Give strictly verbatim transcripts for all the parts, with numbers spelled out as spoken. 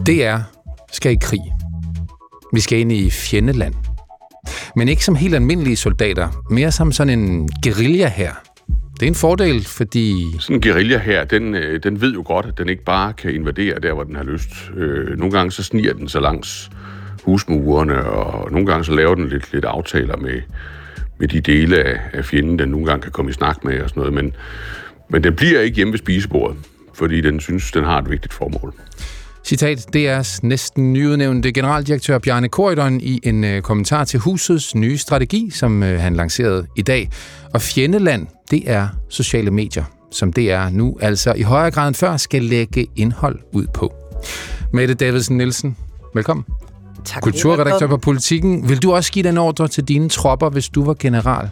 D R skal i krig. Vi skal ind i fjendeland. Men ikke som helt almindelige soldater, mere som sådan en guerilla-hær. Det er en fordel, fordi... Sådan en guerilla-hær, den, den ved jo godt, at den ikke bare kan invadere der, hvor den har lyst. Nogle gange så sniger den så langs husmurene, og nogle gange så laver den lidt, lidt aftaler med, med de dele af, af fjenden, den nogle gange kan komme i snak med og sådan noget. Men, men den bliver ikke hjemme ved spisebordet, fordi den synes, den har et vigtigt formål. Citat D R's næsten nyudnævnte generaldirektør Bjarne Corydon i en øh, kommentar til husets nye strategi, som øh, han lancerede i dag. Og fjendeland, det er sociale medier, som D R nu altså i højere grad end før skal lægge indhold ud på. Mette Davidsen Nielsen, velkommen. Tak. Kulturredaktør på Politikken. Vil du også give den ordre til dine tropper, hvis du var general?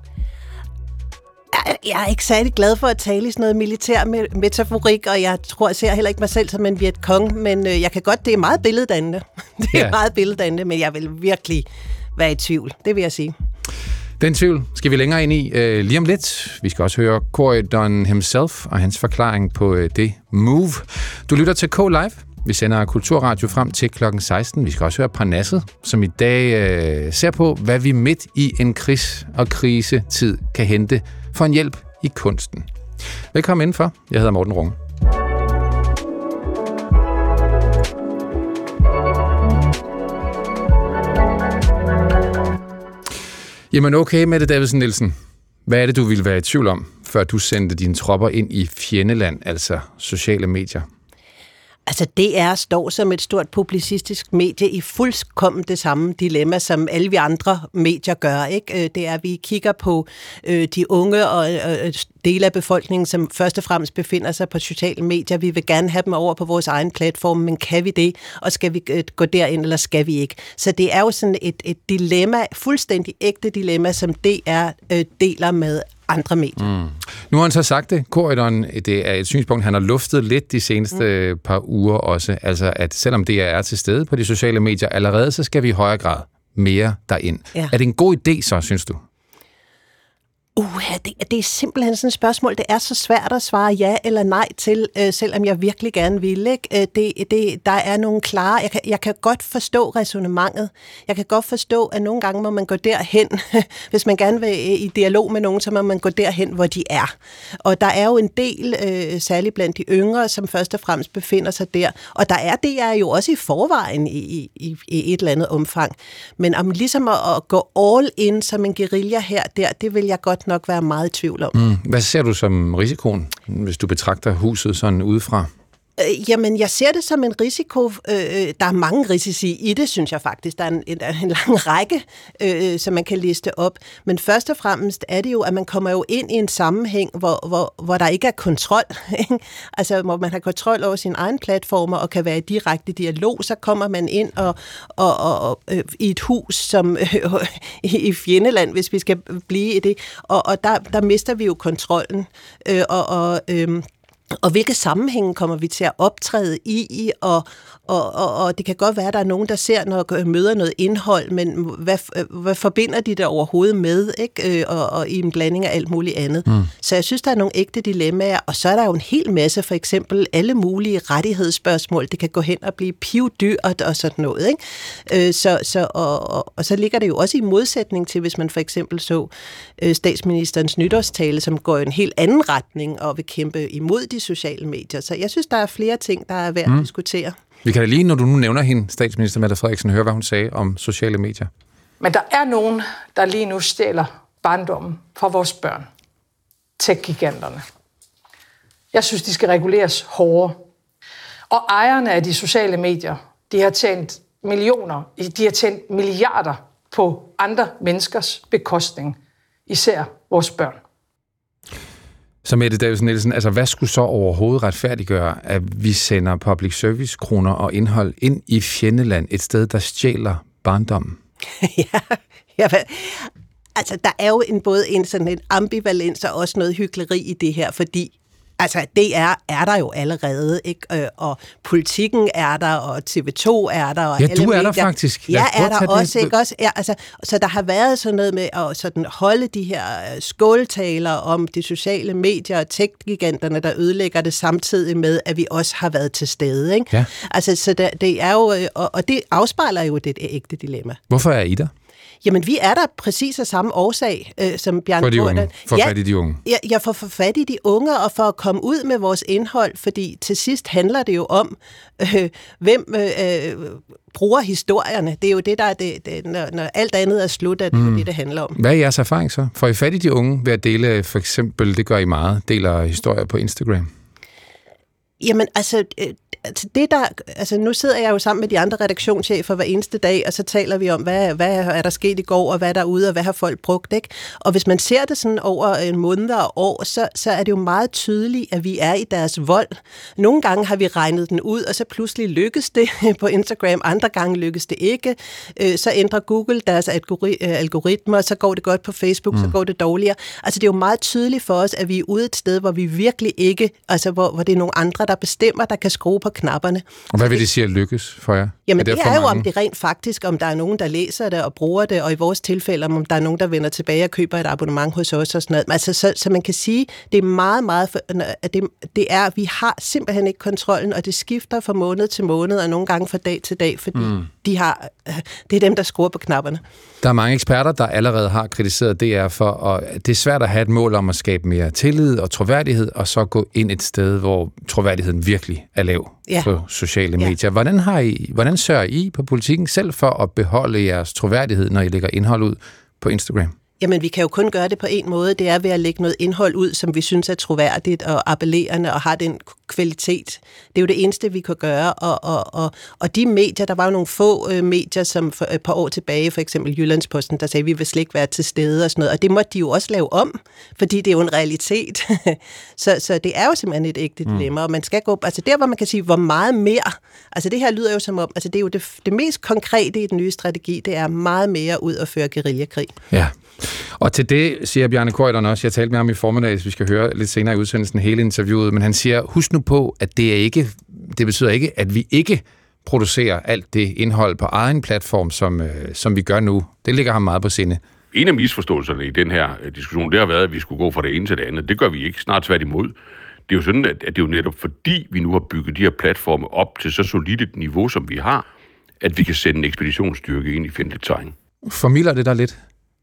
Jeg er ikke særlig glad for at tale i sådan noget militær metaforik, og jeg tror, jeg ser heller ikke mig selv som en Vietcong, men jeg kan godt, det er meget billeddannende. Det er ja. meget billeddannende, men jeg vil virkelig være i tvivl, det vil jeg sige. Den tvivl skal vi længere ind i uh, lige om lidt. Vi skal også høre Corydon himself og hans forklaring på uh, det move. Du lytter til K-Live. Vi sender Kulturradio frem til klokken seksten. Vi skal også høre Parnasset, som i dag uh, ser på, hvad vi midt i en krigs- og krisetid kan hente for en hjælp i kunsten. Velkommen indenfor. Jeg hedder Morten Runge. Jamen okay, Mette Davidsen Nielsen. Hvad er det, du ville være i tvivl om, før du sendte dine tropper ind i fjendeland, altså sociale medier? Altså, D R står som et stort publicistisk medie i fuldkommen det samme dilemma, som alle vi andre medier gør, ikke? Det er, at vi kigger på øh, de unge og øh, dele af befolkningen, som først og fremmest befinder sig på sociale medier. Vi vil gerne have dem over på vores egen platform, men kan vi det? Og skal vi øh, gå derind, eller skal vi ikke? Så det er jo sådan et, et dilemma, fuldstændig ægte dilemma, som D R øh, deler med andre medier. Mm. Nu har han så sagt det, Corydon, det er et synspunkt, han har luftet lidt de seneste mm. par uger også, altså at selvom det er til stede på de sociale medier allerede, så skal vi i højere grad mere derind. Ja. Er det en god idé så, synes du? Uh, det, det er simpelthen sådan et spørgsmål, det er så svært at svare ja eller nej til, øh, selvom jeg virkelig gerne vil. Ikke? Det, det, der er nogle klare, jeg kan, jeg kan godt forstå ræsonnementet. Jeg kan godt forstå, at nogle gange må man gå derhen, hvis man gerne vil i dialog med nogen, så må man gå derhen, hvor de er. Og der er jo en del, øh, særligt blandt de yngre, som først og fremmest befinder sig der. Og der er det er jo også i forvejen i, i, i et eller andet omfang. Men om ligesom at, at gå all in som en guerilla her, der, det vil jeg godt nok være meget i tvivl om. Mm. Hvad ser du som risikoen, hvis du betragter huset sådan udefra? Øh, jamen, jeg ser det som en risiko. Øh, der er mange risici i det, synes jeg faktisk. Der er en, en, en lang række, øh, som man kan liste op. Men først og fremmest er det jo, at man kommer jo ind i en sammenhæng, hvor, hvor, hvor der ikke er kontrol. Ikke? Altså, hvor man har kontrol over sine egne platformer og kan være i direkte dialog, så kommer man ind og, og, og, og øh, i et hus som øh, i fjendeland, hvis vi skal blive i det. Og, og der, der mister vi jo kontrollen. Øh, og og øh, Og hvilke sammenhænge kommer vi til at optræde i, og, og, og, og det kan godt være, at der er nogen, der ser, når møder noget indhold, men hvad, hvad forbinder de der overhovedet med, ikke? Og, og i en blanding af alt muligt andet. Mm. Så jeg synes, der er nogle ægte dilemmaer, og så er der jo en hel masse, for eksempel alle mulige rettighedsspørgsmål. Det kan gå hen og blive pivdyrt og sådan noget, ikke? Så, så, og, og, og så ligger det jo også i modsætning til, hvis man for eksempel så statsministerens nytårstale, som går i en helt anden retning og vil kæmpe imod de sociale medier. Så jeg synes, der er flere ting, der er værd at mm. diskutere. Vi kan da lige, når du nu nævner hende, statsminister Mette Frederiksen, høre, hvad hun sagde om sociale medier. Men der er nogen, der lige nu stjæler barndommen fra vores børn. Tech-giganterne. Jeg synes, de skal reguleres hårdere. Og ejerne af de sociale medier, de har tjent millioner, de har tjent milliarder på andre menneskers bekostning. Især vores børn. Så Mette Davidsen Nielsen, altså hvad skulle så overhovedet retfærdiggøre, at vi sender public service kroner og indhold ind i fjendeland, et sted, der stjæler barndommen? ja, ja, altså der er jo en, både en sådan en ambivalens og også noget hykleri i det her, fordi Altså, D R er der jo allerede, ikke? Øh, og Politikken er der, og T V to er der, og ja, alle du er medier. der faktisk. Jeg er der også, det. ikke også? Ja, altså, så der har været sådan noget med at sådan holde de her skåltaler om de sociale medier og tech-giganterne, der ødelægger det, samtidig med, at vi også har været til stede, ikke? Ja. Altså, så der, det er jo, og, og det afspejler jo det ægte dilemma. Hvorfor er I der? Jamen, vi er der præcis af samme årsag, øh, som Bjarne For de unge. Corydon. For ja, fat i de unge. Ja, ja, for at få fat i de unge, og for at komme ud med vores indhold, fordi til sidst handler det jo om, øh, hvem øh, bruger historierne. Det er jo det, der er det, det når, når alt andet er slut, at det mm. er det, det handler om. Hvad er jeres erfaring så? Får I fat i de unge ved at dele, for eksempel, det gør I meget, deler historier på Instagram? Jamen, altså, øh, altså, det der, altså, nu sidder jeg jo sammen med de andre redaktionschefer hver eneste dag, og så taler vi om, hvad, hvad er der sket i går, og hvad der er ude, og hvad har folk brugt, ikke? Og hvis man ser det sådan over en måned og år, så, så er det jo meget tydeligt, at vi er i deres vold. Nogle gange har vi regnet den ud, og så pludselig lykkes det på Instagram, andre gange lykkes det ikke. Øh, så ændrer Google deres algori- algoritmer, så går det godt på Facebook, mm. så går det dårligere. Altså, det er jo meget tydeligt for os, at vi er ude et sted, hvor vi virkelig ikke, altså, hvor, hvor det er nogle andre, der bestemmer, der kan skrue på knapperne. Og hvad vil det sige at lykkes for jer? Jamen, er det, det er jo mange? om det rent faktisk, om der er nogen, der læser det og bruger det, og i vores tilfælde, om der er nogen, der vender tilbage og køber et abonnement hos os og sådan noget. Altså, så, så man kan sige, det er meget, meget, for, at det, det er, vi har simpelthen ikke kontrollen, og det skifter fra måned til måned, og nogle gange fra dag til dag, fordi mm. de har, det er dem, der skruer på knapperne. Der er mange eksperter, der allerede har kritiseret D R for, at det er svært at have et mål om at skabe mere tillid og troværdighed, og så gå ind et sted, hvor troværdigheden virkelig er lav ja. på sociale medier. Ja. Hvordan, har I, hvordan sørger I på Politikken selv for at beholde jeres troværdighed, når I lægger indhold ud på Instagram? Jamen, vi kan jo kun gøre det på en måde. Det er ved at lægge noget indhold ud, som vi synes er troværdigt og appellerende og har den kvalitet. Det er jo det eneste, vi kan gøre. Og, og, og, og de medier, der var jo nogle få øh, medier, som for et par år tilbage, for eksempel Jyllandsposten, der sagde, at vi vil slet ikke være til stede og sådan noget. Og det måtte de jo også lave om, fordi det er jo en realitet. så, så det er jo simpelthen et ægte dilemma. Og man skal gå, altså der, hvor man kan sige, hvor meget mere. Altså det her lyder jo som om, altså det er jo det, det mest konkrete i den nye strategi, det er meget mere ud at føre guerillakrig. Ja. Og til det siger Bjarne Corydon også, jeg talte med ham i formiddag, vi skal høre lidt senere i udsendelsen hele interviewet, men han siger, husk nu på, at det er ikke, det betyder ikke, at vi ikke producerer alt det indhold på egen platform, som, øh, som vi gør nu. Det ligger ham meget på sinde. En af misforståelserne i den her diskussion, det har været, at vi skulle gå fra det ene til det andet. Det gør vi ikke, snart tværtimod. Det er jo sådan, at det er jo netop fordi, vi nu har bygget de her platforme op til så solidt et niveau, som vi har, at vi kan sende en ekspeditionsstyrke ind i fjendtligt terræn. Formidler det der lidt?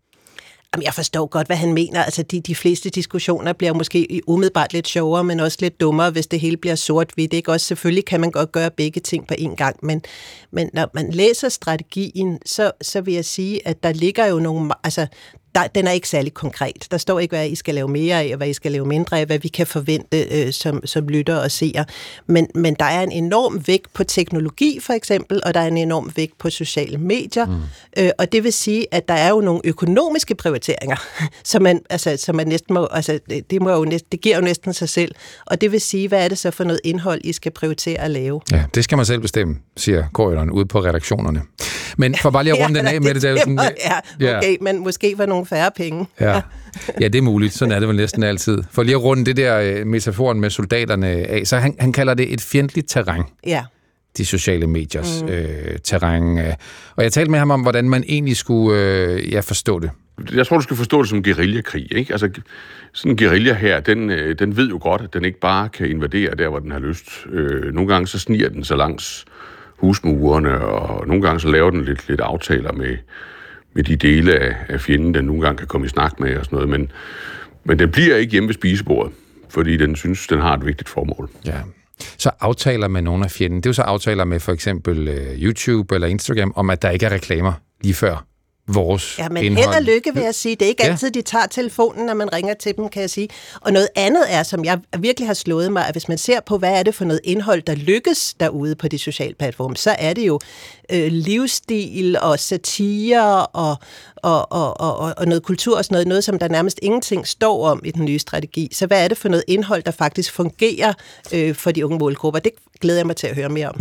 Jamen, jeg forstår godt, hvad han mener. Altså, de, de fleste diskussioner bliver måske umiddelbart lidt sjovere, men også lidt dummere, hvis det hele bliver sort-hvidt. Ikke? Også selvfølgelig kan man godt gøre begge ting på én gang, men, men når man læser strategien, så, så vil jeg sige, at der ligger jo nogle... Altså, der, den er ikke særlig konkret. Der står ikke, hvad I skal lave mere af, og hvad I skal lave mindre af, hvad vi kan forvente øh, som, som lytter og seere. Men, men der er en enorm vægt på teknologi, for eksempel, og der er en enorm vægt på sociale medier. Mm. Øh, og det vil sige, at der er jo nogle økonomiske prioriteringer, som man, altså, som man næsten må... Altså, det, det, må jo næsten, det giver jo næsten sig selv. Og det vil sige, hvad er det så for noget indhold, I skal prioritere at lave? Ja, det skal man selv bestemme, siger Corydon ude på redaktionerne. Men for bare lige at runde ja, den af med det, det, det sådan, ja, okay, ja. Men måske var nogle færre penge. Ja. ja, det er muligt. Sådan er det vel næsten altid. For lige at runde det der metaforen med soldaterne af, så han, han kalder det et fjendtligt terræn. Ja. De sociale mediers mm. øh, terræn. Øh. Og jeg talte med ham om, hvordan man egentlig skulle øh, ja, forstå det. Jeg tror, du skal forstå det som guerillakrig, ikke? Altså, sådan en guerilla her, den, den ved jo godt, at den ikke bare kan invadere der, hvor den har lyst. Øh, nogle gange så sniger den så langs husmurene, og nogle gange så laver den lidt, lidt aftaler med, med de dele af, af fjenden, den nogle gange kan komme i snak med og sådan noget. Men, men den bliver ikke hjemme ved spisebordet, fordi den synes, den har et vigtigt formål. Ja. Så aftaler med nogle af fjenden. Det er jo så aftaler med for eksempel uh, YouTube eller Instagram, om at der ikke er reklamer lige før vores ja, men indhold. Held og lykke, vil jeg sige. Det er ikke ja. altid, de tager telefonen, når man ringer til dem, kan jeg sige. Og noget andet er, som jeg virkelig har slået mig, at hvis man ser på, hvad er det for noget indhold, der lykkes derude på de sociale platforme, så er det jo øh, livsstil og satire og, og, og, og, og noget kultur og sådan noget, noget, som der nærmest ingenting står om i den nye strategi. Så hvad er det for noget indhold, der faktisk fungerer øh, for de unge målgrupper? Det glæder jeg mig til at høre mere om. Ja,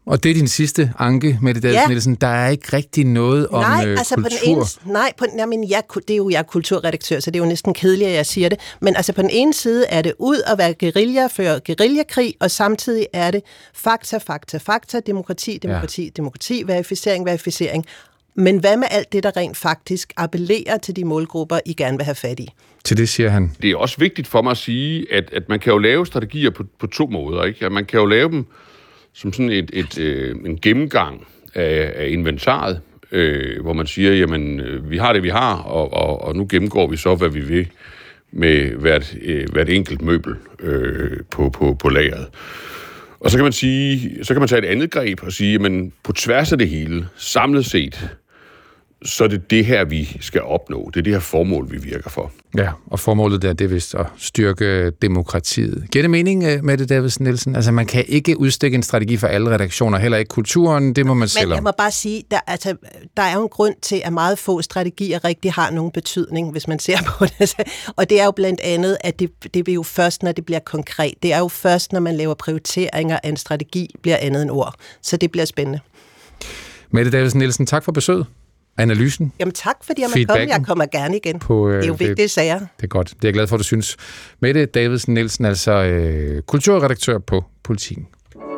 Og det er din sidste anke, Mette Davidsen ja. Nielsen. Der er ikke rigtig noget om nej, øh, altså kultur. På den ene, nej, på, jamen, jeg, det er jo jeg er kulturredaktør, så det er jo næsten kedeligt, at jeg siger det. Men altså på den ene side er det ud at være guerilla, føre guerillakrig, og samtidig er det fakta, fakta, fakta, demokrati, demokrati, ja. demokrati, verificering, verificering. Men hvad med alt det, der rent faktisk appellerer til de målgrupper, I gerne vil have fat i? Til det siger han. Det er også vigtigt for mig at sige, at, at man kan jo lave strategier på, på to måder. Ikke? At man kan jo lave dem som sådan et, et, øh, en gennemgang af, af inventaret, øh, hvor man siger, jamen, vi har det, vi har, og, og, og nu gennemgår vi så, hvad vi vil med hvert, øh, hvert enkelt møbel øh, på, på, på lageret. Og så kan man sige, så kan man tage et andet greb og sige, jamen, på tværs af det hele, samlet set, så er det det her, vi skal opnå. Det er det her formål, vi virker for. Ja, og formålet der, det er vist at styrke demokratiet. Giver det mening, Mette Davidsen Nielsen? Altså, man kan ikke udstikke en strategi for alle redaktioner, heller ikke kulturen, det må man selv om. Men jeg må bare sige, der, altså, der er jo en grund til, at meget få strategier rigtig har nogen betydning, hvis man ser på det. Og det er jo blandt andet, at det, det er jo først, når det bliver konkret. Det er jo først, når man laver prioriteringer af en strategi, bliver andet end ord. Så det bliver spændende. Mette Davidsen Nielsen, tak for besøget. Analysen. Jamen tak, fordi jeg måtte komme. Jeg kommer gerne igen. På, øh, det er jo vigtige det, sager. Det er godt. Det er jeg glad for, at du synes. Mette Davidsen Nielsen, altså øh, kulturredaktør på Politiken.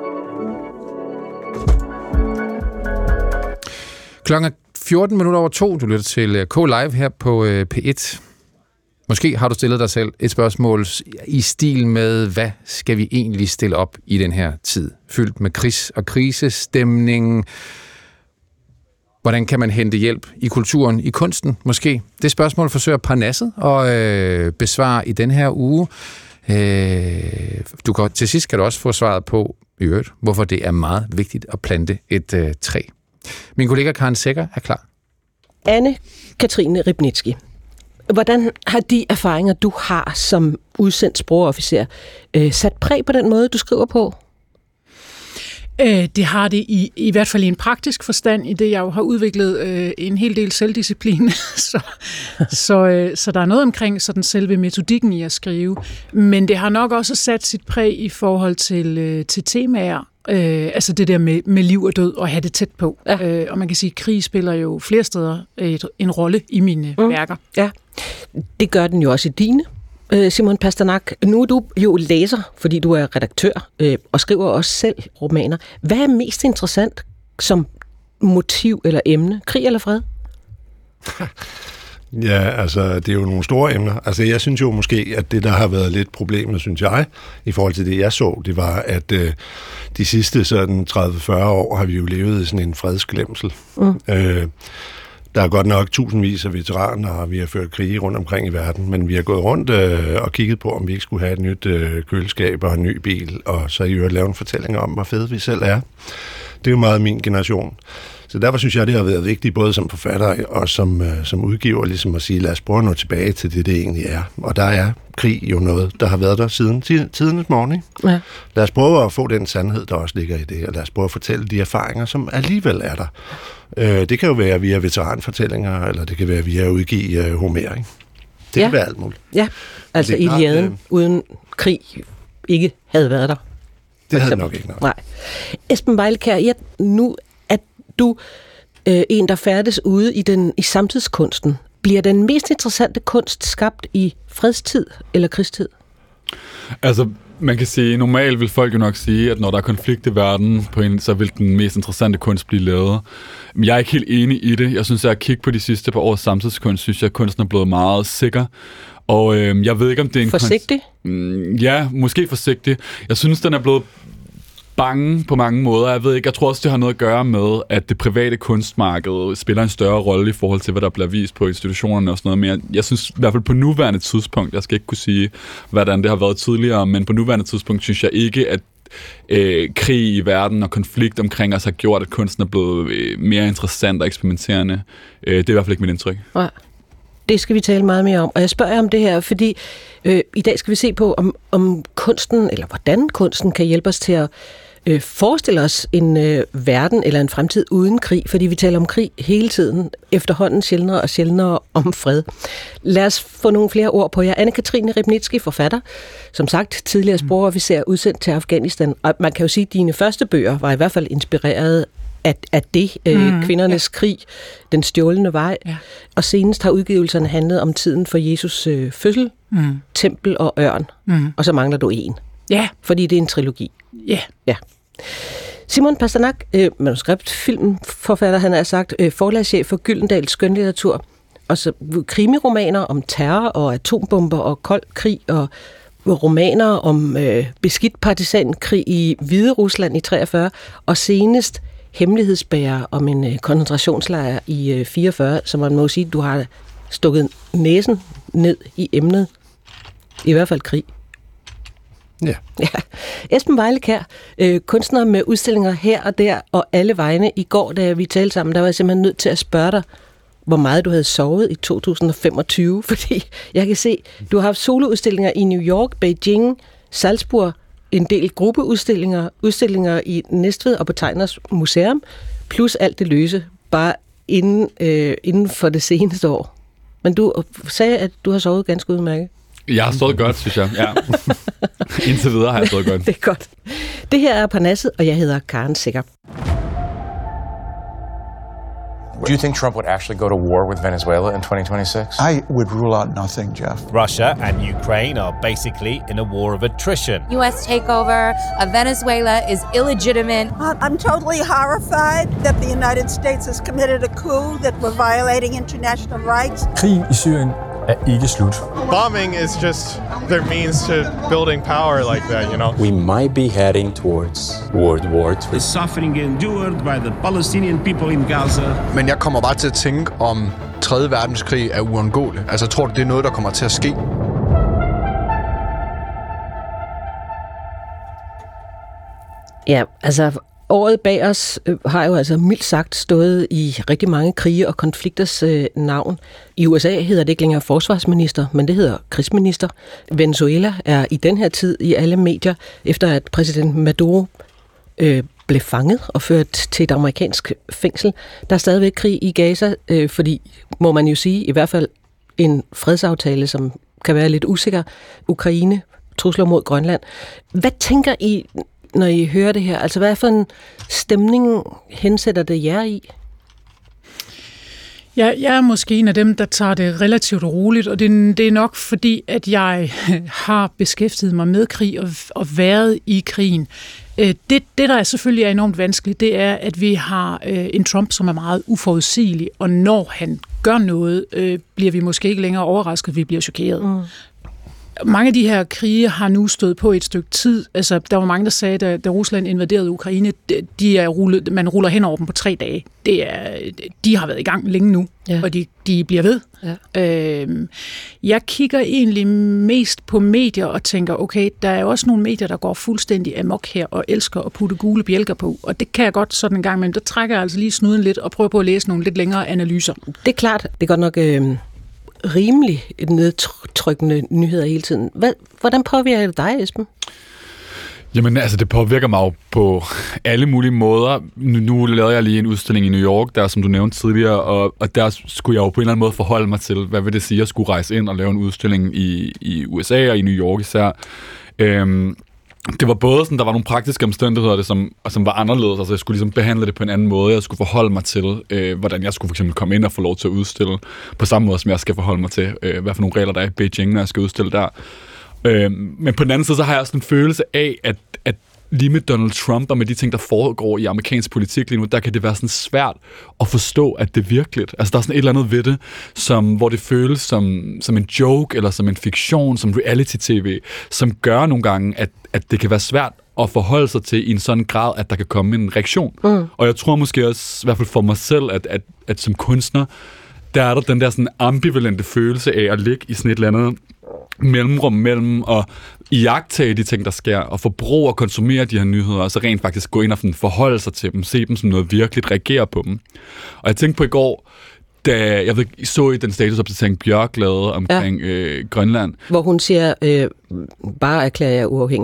Klokken fjorten minutter over to. Du lytter til K-Live her på øh, P et. Måske har du stillet dig selv et spørgsmål i stil med, hvad skal vi egentlig stille op i den her tid? Fyldt med kris og krisestemning. Hvordan kan man hente hjælp i kulturen, i kunsten måske? Det spørgsmål forsøger Parnasset at øh, besvare i den her uge. Øh, du kan, til sidst kan du også få svaret på, i øvrigt, hvorfor det er meget vigtigt at plante et øh, træ. Min kollega Karen Sækker er klar. Anne-Katrine Ribnitski, hvordan har de erfaringer, du har som udsendt sprogofficer, øh, sat præg på den måde, du skriver på? Det har det i, i hvert fald i en praktisk forstand, i det jeg jo har udviklet øh, en hel del selvdisciplin, så, så, øh, så der er noget omkring sådan selve metodikken i at skrive, men det har nok også sat sit præg i forhold til, øh, til temaer, øh, altså det der med, med liv og død, og have det tæt på. Ja. Øh, og man kan sige, at krig spiller jo flere steder et, en rolle i mine mm. værker. Ja, det gør den jo også i dine. Simon Pasternak, nu er du jo læser, fordi du er redaktør øh, og skriver også selv romaner. Hvad er mest interessant som motiv eller emne? Krig eller fred? Ja, altså, det er jo nogle store emner. Altså, jeg synes jo måske, at det, der har været lidt problemet, synes jeg, i forhold til det, jeg så, det var, at øh, de sidste sådan tredive til fyrre år har vi jo levet i sådan en fredsglemsel. Mm. Øh, Der er godt nok tusindvis af veteraner, og vi har ført krige rundt omkring i verden, men vi har gået rundt øh, og kigget på, om vi ikke skulle have et nyt øh, køleskab og en ny bil, og så i øvrigt lave en fortælling om, hvor fede vi selv er. Det er jo meget min generation. Så derfor synes jeg, det har været vigtigt, både som forfatter og som, øh, som udgiver, ligesom at sige, lad os prøve at nå tilbage til det, det egentlig er. Og der er krig jo noget, der har været der siden tidernes morgen, ikke? Ja. Lad os prøve at få den sandhed, der også ligger i det, og lad os prøve at fortælle de erfaringer, som alligevel er der. Øh, det kan jo være via veteranfortællinger, eller det kan være via at udgive øh, Homer, ikke? Det ja. kan være alt muligt. Ja, altså Iliaden øh, uden krig ikke havde været der. Det havde nok ikke noget. Nej. Esben Vejlekær, ja, nu er du øh, en, der færdes ude i, den, i samtidskunsten. Bliver den mest interessante kunst skabt i fredstid eller krigstid? Altså, man kan sige, normalt vil folk jo nok sige, at når der er konflikt i verden, på en, så vil den mest interessante kunst blive lavet. Men jeg er ikke helt enig i det. Jeg synes, at jeg kigger på de sidste par års samtidskunst, synes jeg, at kunsten er blevet meget sikker. Og øh, jeg ved ikke, om det er en forsigtig? Kunst... Ja, måske forsigtig. Jeg synes, den er blevet bange på mange måder. Jeg ved ikke, jeg tror også, det har noget at gøre med, at det private kunstmarked spiller en større rolle i forhold til, hvad der bliver vist på institutionerne og sådan noget. Men jeg, jeg synes i hvert fald på nuværende tidspunkt, jeg skal ikke kunne sige, hvordan det har været tidligere, men på nuværende tidspunkt synes jeg ikke, at øh, krig i verden og konflikt omkring os har gjort, at kunsten er blevet øh, mere interessant og eksperimenterende. Øh, det er i hvert fald ikke mit indtryk. Ja. Det skal vi tale meget mere om. Og jeg spørger om det her, fordi øh, i dag skal vi se på, om, om kunsten, eller hvordan kunsten kan hjælpe os til at øh, forestille os en øh, verden eller en fremtid uden krig, fordi vi taler om krig hele tiden, efterhånden sjældnere og sjældnere om fred. Lad os få nogle flere ord på jer. Anne-Katrine Ribnitsky, forfatter, som sagt tidligere sprogofficer udsendt til Afghanistan. Og man kan jo sige, at dine første bøger var i hvert fald inspireret af, af det, øh, mm, kvindernes ja. krig, den stjålne vej. Ja. Og senest har udgivelserne handlet om tiden for Jesus øh, fødsel, mm. tempel og ørn. Mm. Og så mangler du en. Ja. Fordi det er en trilogi. Ja. Ja. Simon Pasternak, øh, manuskript, filmforfatter, han har sagt, øh, forlagschef for Gyldendals skønlitteratur, og så krimiromaner om terror og atombomber og kold krig, og romaner om øh, beskidt partisankrig i Hvide Rusland i treogfyrre, og senest hemmelighedsbærer om en øh, koncentrationslejr i øh, fireogfyrre, så man må sige, du har stukket næsen ned i emnet, i hvert fald krig. Ja. ja. Esben Vejlekær, øh, kunstner med udstillinger her og der og alle vegne. I går, da vi talte sammen, der var jeg simpelthen nødt til at spørge dig, hvor meget du havde sovet i to tusind femogtyve, fordi jeg kan se, du har haft soloudstillinger i New York, Beijing, Salzburg, en del gruppeudstillinger, udstillinger i Næstved og på Tegners Museum, plus alt det løse, bare inden, øh, inden for det seneste år. Men du sagde, at du har sovet ganske udmærket. Jeg har stået godt, synes jeg. Ja. Indtil videre har jeg stået godt. Det er godt. Det her er Parnasset, og jeg hedder Karen Secher. Do you think Trump would actually go to war with Venezuela in twenty twenty-six? I would rule out nothing, Jeff. Russia and Ukraine are basically in a war of attrition. U S takeover of Venezuela is illegitimate. I'm totally horrified that the United States has committed a coup, that we're violating international rights. Krigen i Syrien er ikke slut. Bombing is just their means to building power like that, you know. We might be heading towards World War three. The suffering endured by the Palestinian people in Gaza. Men jeg kommer bare til at tænke, om tredje verdenskrig er uundgåelig. Altså, tror du, det er noget, der kommer til at ske? Ja, altså året bag os øh, har jo altså mildt sagt stået i rigtig mange krige og konflikters øh, navn. I U S A hedder det ikke længere forsvarsminister, men det hedder krigsminister. Venezuela er i den her tid i alle medier, efter at præsident Maduro øh, blev fanget og ført til et amerikansk fængsel. Der er stadigvæk krig i Gaza, øh, fordi, må man jo sige, i hvert fald en fredsaftale, som kan være lidt usikker. Ukraine, trusler mod Grønland. Hvad tænker I, når I hører det her? Altså, hvad for en stemning hensætter det jer i? Ja, jeg er måske en af dem, der tager det relativt roligt, og det, det er nok fordi, at jeg har beskæftiget mig med krig og, og været i krigen. Det, det, der er selvfølgelig er enormt vanskeligt, det er, at vi har en Trump, som er meget uforudsigelig, og når han gør noget, bliver vi måske ikke længere overrasket, vi bliver chokeret. Mm. Mange af de her krige har nu stået på et stykke tid. Altså, der var mange, der sagde, da, da Rusland invaderede Ukraine, de er rullet, man ruller hen over dem på tre dage. Det er, de har været i gang længe nu, ja. Og de, de bliver ved. Ja. Øhm, jeg kigger egentlig mest på medier og tænker, okay, der er også nogle medier, der går fuldstændig amok her og elsker at putte gule bjælker på. Og det kan jeg godt sådan en gang, men der trækker jeg altså lige snuden lidt og prøver på at læse nogle lidt længere analyser. Det er klart, det er godt nok Øh... rimelig nedtrykkende nyheder hele tiden. Hvad, hvordan påvirker det dig, Esben? Jamen, altså, det påvirker mig jo på alle mulige måder. Nu, nu lavede jeg lige en udstilling i New York, der, som du nævnte tidligere, og, og der skulle jeg jo på en eller anden måde forholde mig til, hvad vil det sige, at jeg skulle rejse ind og lave en udstilling i, i U S A og i New York især. Øhm, det var både sådan, der var nogle praktiske omstændigheder, det, som, som var anderledes. Altså, jeg skulle ligesom behandle det på en anden måde. Jeg skulle forholde mig til, øh, hvordan jeg skulle for eksempel komme ind og få lov til at udstille. På samme måde, som jeg skal forholde mig til, øh, hvad for nogle regler der er i Beijing, når jeg skal udstille der. Øh, men på den anden side, så har jeg også en følelse af, at, at lige med Donald Trump og med de ting, der foregår i amerikansk politik lige nu, der kan det være sådan svært at forstå, at det er virkeligt. Altså, der er sådan et eller andet ved det, som, hvor det føles som, som en joke, eller som en fiktion, som reality-tv, som gør nogle gange, at, at det kan være svært at forholde sig til i en sådan grad, at der kan komme en reaktion. Mm. Og jeg tror måske også, i hvert fald for mig selv, at, at, at som kunstner, der er der den der sådan ambivalente følelse af at ligge i sådan et eller andet mellemrum mellem at iagttage de ting, der sker, og forbruge og konsumere de her nyheder, og så rent faktisk gå ind og forholde sig til dem, se dem som noget virkeligt, reagere på dem. Og jeg tænkte på i går, da jeg ved, så i den statusopdatering Bjørk lavede omkring ja. øh, Grønland. Hvor hun siger, øh, bare erklærer jeg uafhængig.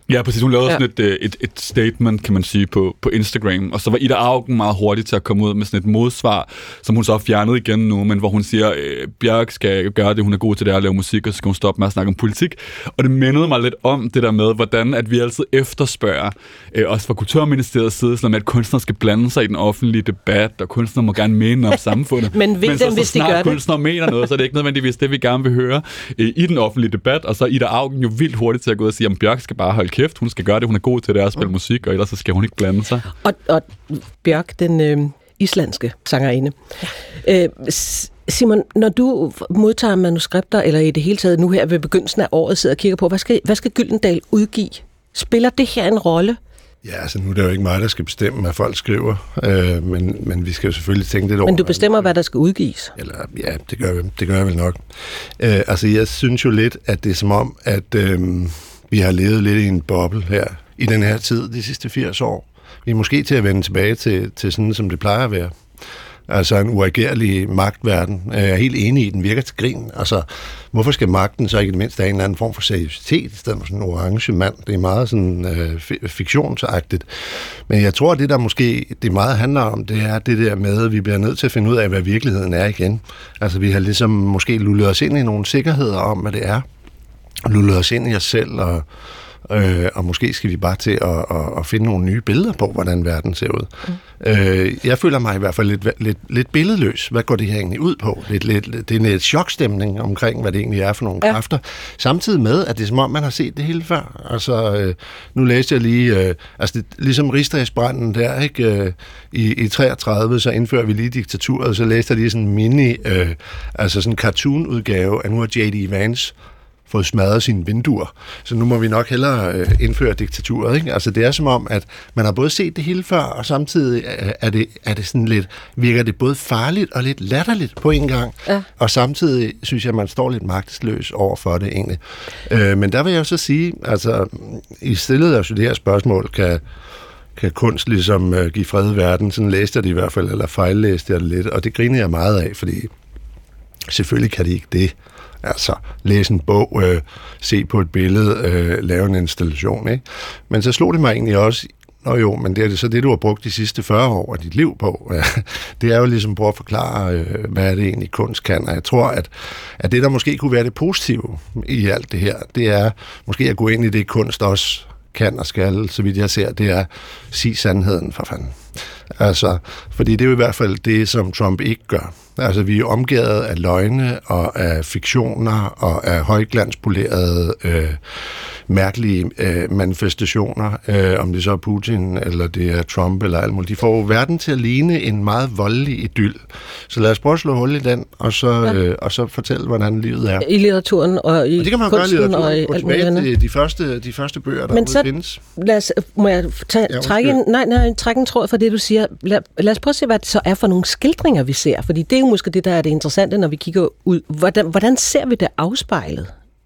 Ja, præcis. Hun lavede ja. sådan et, et, et statement, kan man sige, på, på Instagram, og så var Ida Auken meget hurtigt til at komme ud med sådan et modsvar, som hun så har fjernet igen nu, men hvor hun siger, øh, Bjørk skal gøre det, hun er god til det at lave musik, og så skal hun stoppe med at snakke om politik. Og det mindede mig lidt om det der med, hvordan at vi altid efterspørger, øh, også fra Kulturministeriets side, sådan med, at kunstnere skal blande sig i den offentlige debat, og kunstnere må gerne mene om samfundet. men ved men så, dem, så hvis de gør det. kunstnere mener noget, så er det ikke nødvendigvis det, vi gerne vil høre øh, i den offentlige debat, og så er Ida Auken jo vildt hurtigt til at gå ud og sige, at Bjørk skal bare holde kæft, hun skal gøre det, hun er god til det at spille mm. musik, og ellers så skal hun ikke blande sig. Og, og Bjørk, den øh, islandske sangerinde. Ja. Øh, Simon, når du modtager manuskripter, eller i det hele taget nu her ved begyndelsen af året sidder og kigger på, hvad skal, hvad skal Gyldendal udgive? Spiller det her en rolle? Ja, altså nu er det jo ikke mig, der skal bestemme, hvad folk skriver, øh, men, men vi skal jo selvfølgelig tænke lidt over... Men du bestemmer, hvad der skal udgives? Eller, ja, det gør, vi, det gør jeg vel nok. Øh, altså jeg synes jo lidt, at det er som om, at øh, vi har levet lidt i en boble her, i den her tid, de sidste firs år. Vi er måske til at vende tilbage til, til sådan, som det plejer at være. Altså en uagerlig magtverden. Jeg er helt enig i, den virker til grin. Altså, hvorfor skal magten så ikke det mindste have en eller anden form for seriøsitet, i stedet for sådan en orange mand? Det er meget sådan øh, fiktionsagtigt. Men jeg tror, at det der måske det meget handler om, det er det der med, at vi bliver nødt til at finde ud af, hvad virkeligheden er igen. Altså, vi har ligesom måske lullet os ind i nogle sikkerheder om, hvad det er. Lullet os ind i os selv, og Øh, og måske skal vi bare til at, at, at finde nogle nye billeder på, hvordan verden ser ud. Mm. Øh, jeg føler mig i hvert fald lidt, lidt, lidt billedløs. Hvad går det her egentlig ud på? Lidt, lidt, det er lidt chokstemning omkring, hvad det egentlig er for nogle ja. kræfter. Samtidig med, at det er som om, man har set det hele før. Altså, øh, nu læste jeg lige, øh, altså det, ligesom Rigsdagsbranden der, ikke? Øh, i, i treogtredive, så indfører vi lige diktaturet, så læste jeg lige sådan en mini, øh, altså sådan en cartoon-udgave af nu af J D Vance fået smadret sine vinduer. Så nu må vi nok hellere øh, indføre diktaturet, ikke? Altså det er som om, at man har både set det hele før, og samtidig er det, er det sådan lidt, virker det både farligt og lidt latterligt på en gang. Ja. Og samtidig synes jeg, man står lidt magtesløs over for det egentlig. Øh, men der vil jeg så sige, altså i stillet af det her spørgsmål, kan kan kunst ligesom øh, give fred i verden. Sådan læste jeg det i hvert fald, eller fejllæste jeg det lidt, og det griner jeg meget af, fordi selvfølgelig kan de ikke det. Altså, læse en bog, øh, se på et billede, øh, lave en installation, ikke? Men så slog det mig egentlig også, nå jo, men det er så det, du har brugt de sidste fyrre år af dit liv på. Det er jo ligesom at prøve at forklare, øh, hvad er det egentlig kunst kan, og jeg tror, at, at det, der måske kunne være det positive i alt det her, det er måske at gå ind i det, kunst også kan og skal, så vidt jeg ser, det er sige sandheden for fanden. Altså, fordi det er jo i hvert fald det, som Trump ikke gør. Altså, vi er omgivet af løgne og af fiktioner og af højglanspolerede, øh, mærkelige øh, manifestationer, øh, om det så er Putin, eller det er Trump, eller alt muligt. De får verden til at ligne en meget voldelig idyll. Så lad os prøve at slå hul i den, og så, ja. øh, og så fortælle, hvordan livet er. I litteraturen og i og det kan man kunsten gøre, og i alt muligt andet. De første, de første bøger, der Men så, findes. Lad os, må jeg tage, ja, trække, en, nej, nej, trække en tråd for det, du siger. Lad, lad os prøve at se, hvad det så er for nogle skildringer, vi ser. Fordi det er jo måske det, der er det interessante, når vi kigger ud. Hvordan, hvordan ser vi det afspejlet?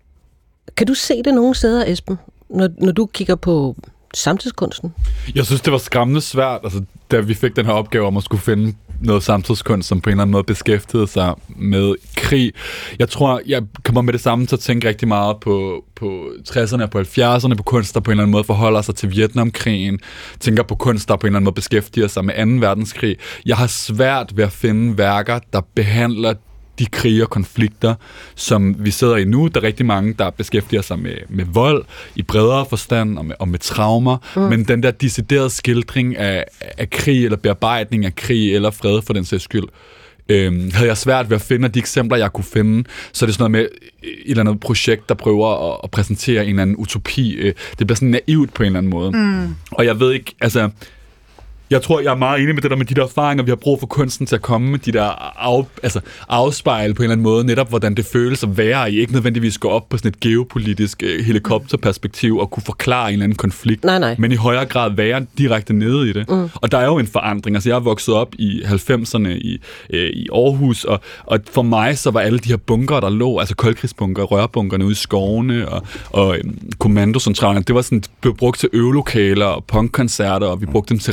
Kan du se det nogle steder, Esben, når, når du kigger på samtidskunsten? Jeg synes, det var skræmmende svært, altså, da vi fik den her opgave om at skulle finde noget samtidskunst, som på en eller anden måde beskæftigede sig med krig. Jeg tror, jeg kommer med det samme til at tænke rigtig meget på, på tresserne og på halvfjerdserne, på kunst, der på en eller anden måde forholder sig til Vietnamkrigen, tænker på kunst, der på en eller anden måde beskæftiger sig med anden verdenskrig. Jeg har svært ved at finde værker, der behandler de krige og konflikter, som vi sidder i nu. Der er rigtig mange, der beskæftiger sig med, med vold i bredere forstand og med, og med traumer, mm. men den der deciderede skildring af, af krig eller bearbejdning af krig eller fred for den sags skyld, øhm, havde jeg svært ved at finde, de eksempler, jeg kunne finde, så er det sådan noget med et eller andet projekt, der prøver at, at præsentere en eller anden utopi. Det bliver sådan naivt på en eller anden måde. Mm. Og jeg ved ikke, altså jeg tror, jeg er meget enig med det der med de der erfaringer, vi har brug for kunsten til at komme med de der af, altså afspejle på en eller anden måde, netop hvordan det føles at være i, ikke nødvendigvis gå op på sådan et geopolitisk uh, helikopterperspektiv og kunne forklare en eller anden konflikt, nej, nej. men i højere grad være direkte nede i det. Mm. Og der er jo en forandring. Altså jeg er vokset op i halvfemserne i, øh, i Aarhus, og, og for mig så var alle de her bunker, der lå, altså koldkrigsbunker, rørbunkerne ude i skovene og, og øhm, kommandocentralerne, det var sådan, blev brugt til øvelokaler og punkkoncerter, og vi brugte dem til ramper, vi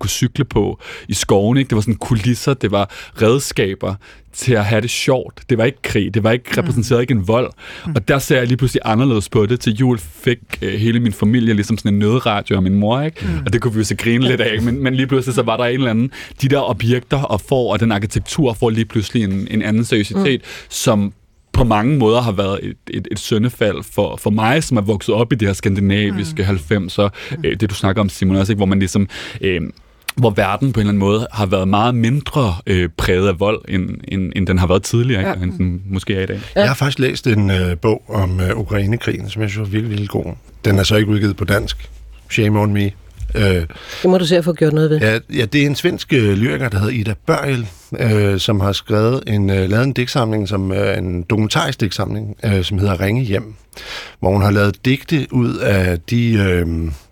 kunne cykle på i skoven. Ikke? Det var sådan kulisser, det var redskaber til at have det sjovt. Det var ikke krig, det var ikke repræsenteret ikke en vold. Mm. Og der ser jeg lige pludselig anderledes på det. Til jul fik øh, hele min familie ligesom sådan en nødradio af min mor, ikke? Mm. Og det kunne vi jo så grine lidt af, men, men lige pludselig så var der en eller anden, de der objekter og får, og den arkitektur får lige pludselig en, en anden seriøsitet, mm. som på mange måder har været et, et, et syndefald for, for mig, som er vokset op i det her skandinaviske mm. halvfemser, mm. øh, det du snakker om, Simon, også, ikke? Hvor man ligesom... Øh, hvor verden på en eller anden måde har været meget mindre øh, præget af vold, end, end, end den har været tidligere, ja. End den måske er i dag. Jeg har faktisk læst en øh, bog om øh, Ukrainekrigen, som jeg synes er virkelig, virkelig god. Den er så ikke udgivet på dansk. Shame on me. Øh, det må du se at få gjort noget ved. Ja, ja, det er en svensk øh, lyriker, der hedder Ida Børgel, øh, som har skrevet en, øh, lavet en digtsamling, som øh, en dokumentarisk digtsamling, øh, som hedder Ringe hjem, hvor hun har lavet digte ud af de... Øh,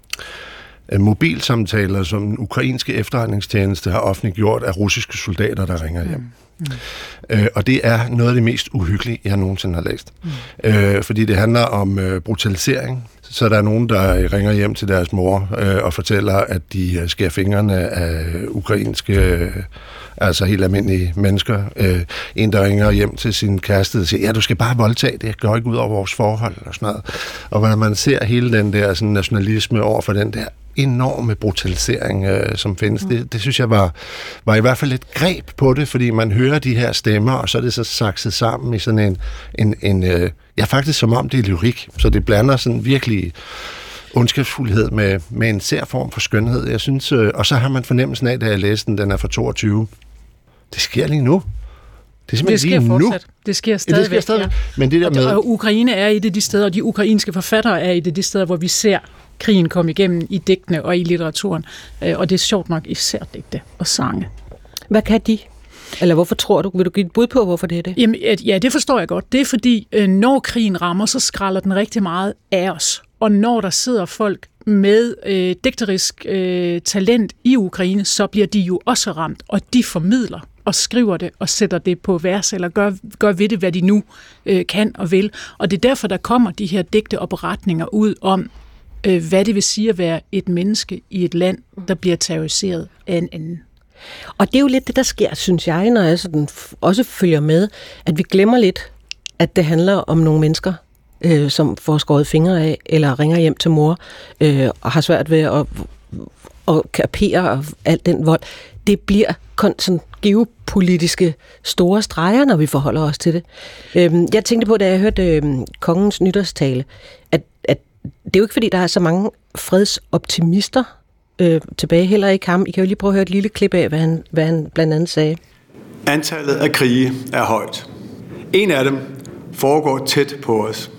mobilsamtaler, som den ukrainske efterretningstjeneste har offentliggjort af russiske soldater, der ringer hjem. Mm. Mm. Øh, og det er noget af det mest uhyggelige, jeg nogensinde har læst. Mm. Øh, fordi det handler om øh, brutalisering. Så der er nogen, der ringer hjem til deres mor øh, og fortæller, at de skærer fingrene af ukrainske, øh, altså helt almindelige mennesker. Øh, en, der ringer hjem til sin kæreste og siger, ja, du skal bare voldtage, det går ikke ud over vores forhold, og sådan noget. Og når man ser hele den der sådan, nationalisme over for den der enorme brutalisering, øh, som findes. Mm. Det, det synes jeg var, var i hvert fald et greb på det, fordi man hører de her stemmer, og så er det så sakset sammen i sådan en, en, en øh, ja, faktisk som om det er lyrik. Så det blander sådan virkelig ondskabsfuldhed med, med en sær form for skønhed. Jeg synes, øh, og så har man fornemmelsen af, da jeg læste den, den er fra toogtyve. Det sker lige nu. Det, er det sker lige fortsat. Nu. Det sker stadigvæk. Ja, det sker stadigvæk. Ja. Men det der med... Og Ukraine er et af de steder, og de ukrainske forfattere er et af de steder, hvor vi ser krigen komme igennem i digtene og i litteraturen. Og det er sjovt nok især digte og sange. Hvad kan de? Eller hvorfor tror du? Vil du give et bud på, hvorfor det er det? Jamen, ja, det forstår jeg godt. Det er fordi, når krigen rammer, så skræller den rigtig meget af os. Og når der sidder folk med øh, digterisk øh, talent i Ukraine, så bliver de jo også ramt, og de formidler og skriver det og sætter det på vers, eller gør, gør ved det, hvad de nu øh, kan og vil. Og det er derfor, der kommer de her digte og beretninger ud om, øh, hvad det vil sige at være et menneske i et land, der bliver terroriseret af en anden. Og det er jo lidt det, der sker, synes jeg, når jeg sådan også følger med, at vi glemmer lidt, at det handler om nogle mennesker, øh, som får skåret fingre af, eller ringer hjem til mor, øh, og har svært ved at, at kapere alt den vold. Det bliver kun sådan geopolitiske store streger, når vi forholder os til det. Øh, jeg tænkte på, da jeg hørte øh, kongens nytårstale, at, at det er jo ikke, fordi der er så mange fredsoptimister øh, tilbage, heller ikke ham. I kan jo lige prøve at høre et lille klip af, hvad han, hvad han blandt andet sagde. Antallet af krige er højt. En af dem foregår tæt på os.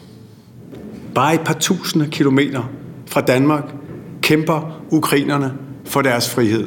Bare et par tusinde kilometer fra Danmark kæmper ukrainerne for deres frihed.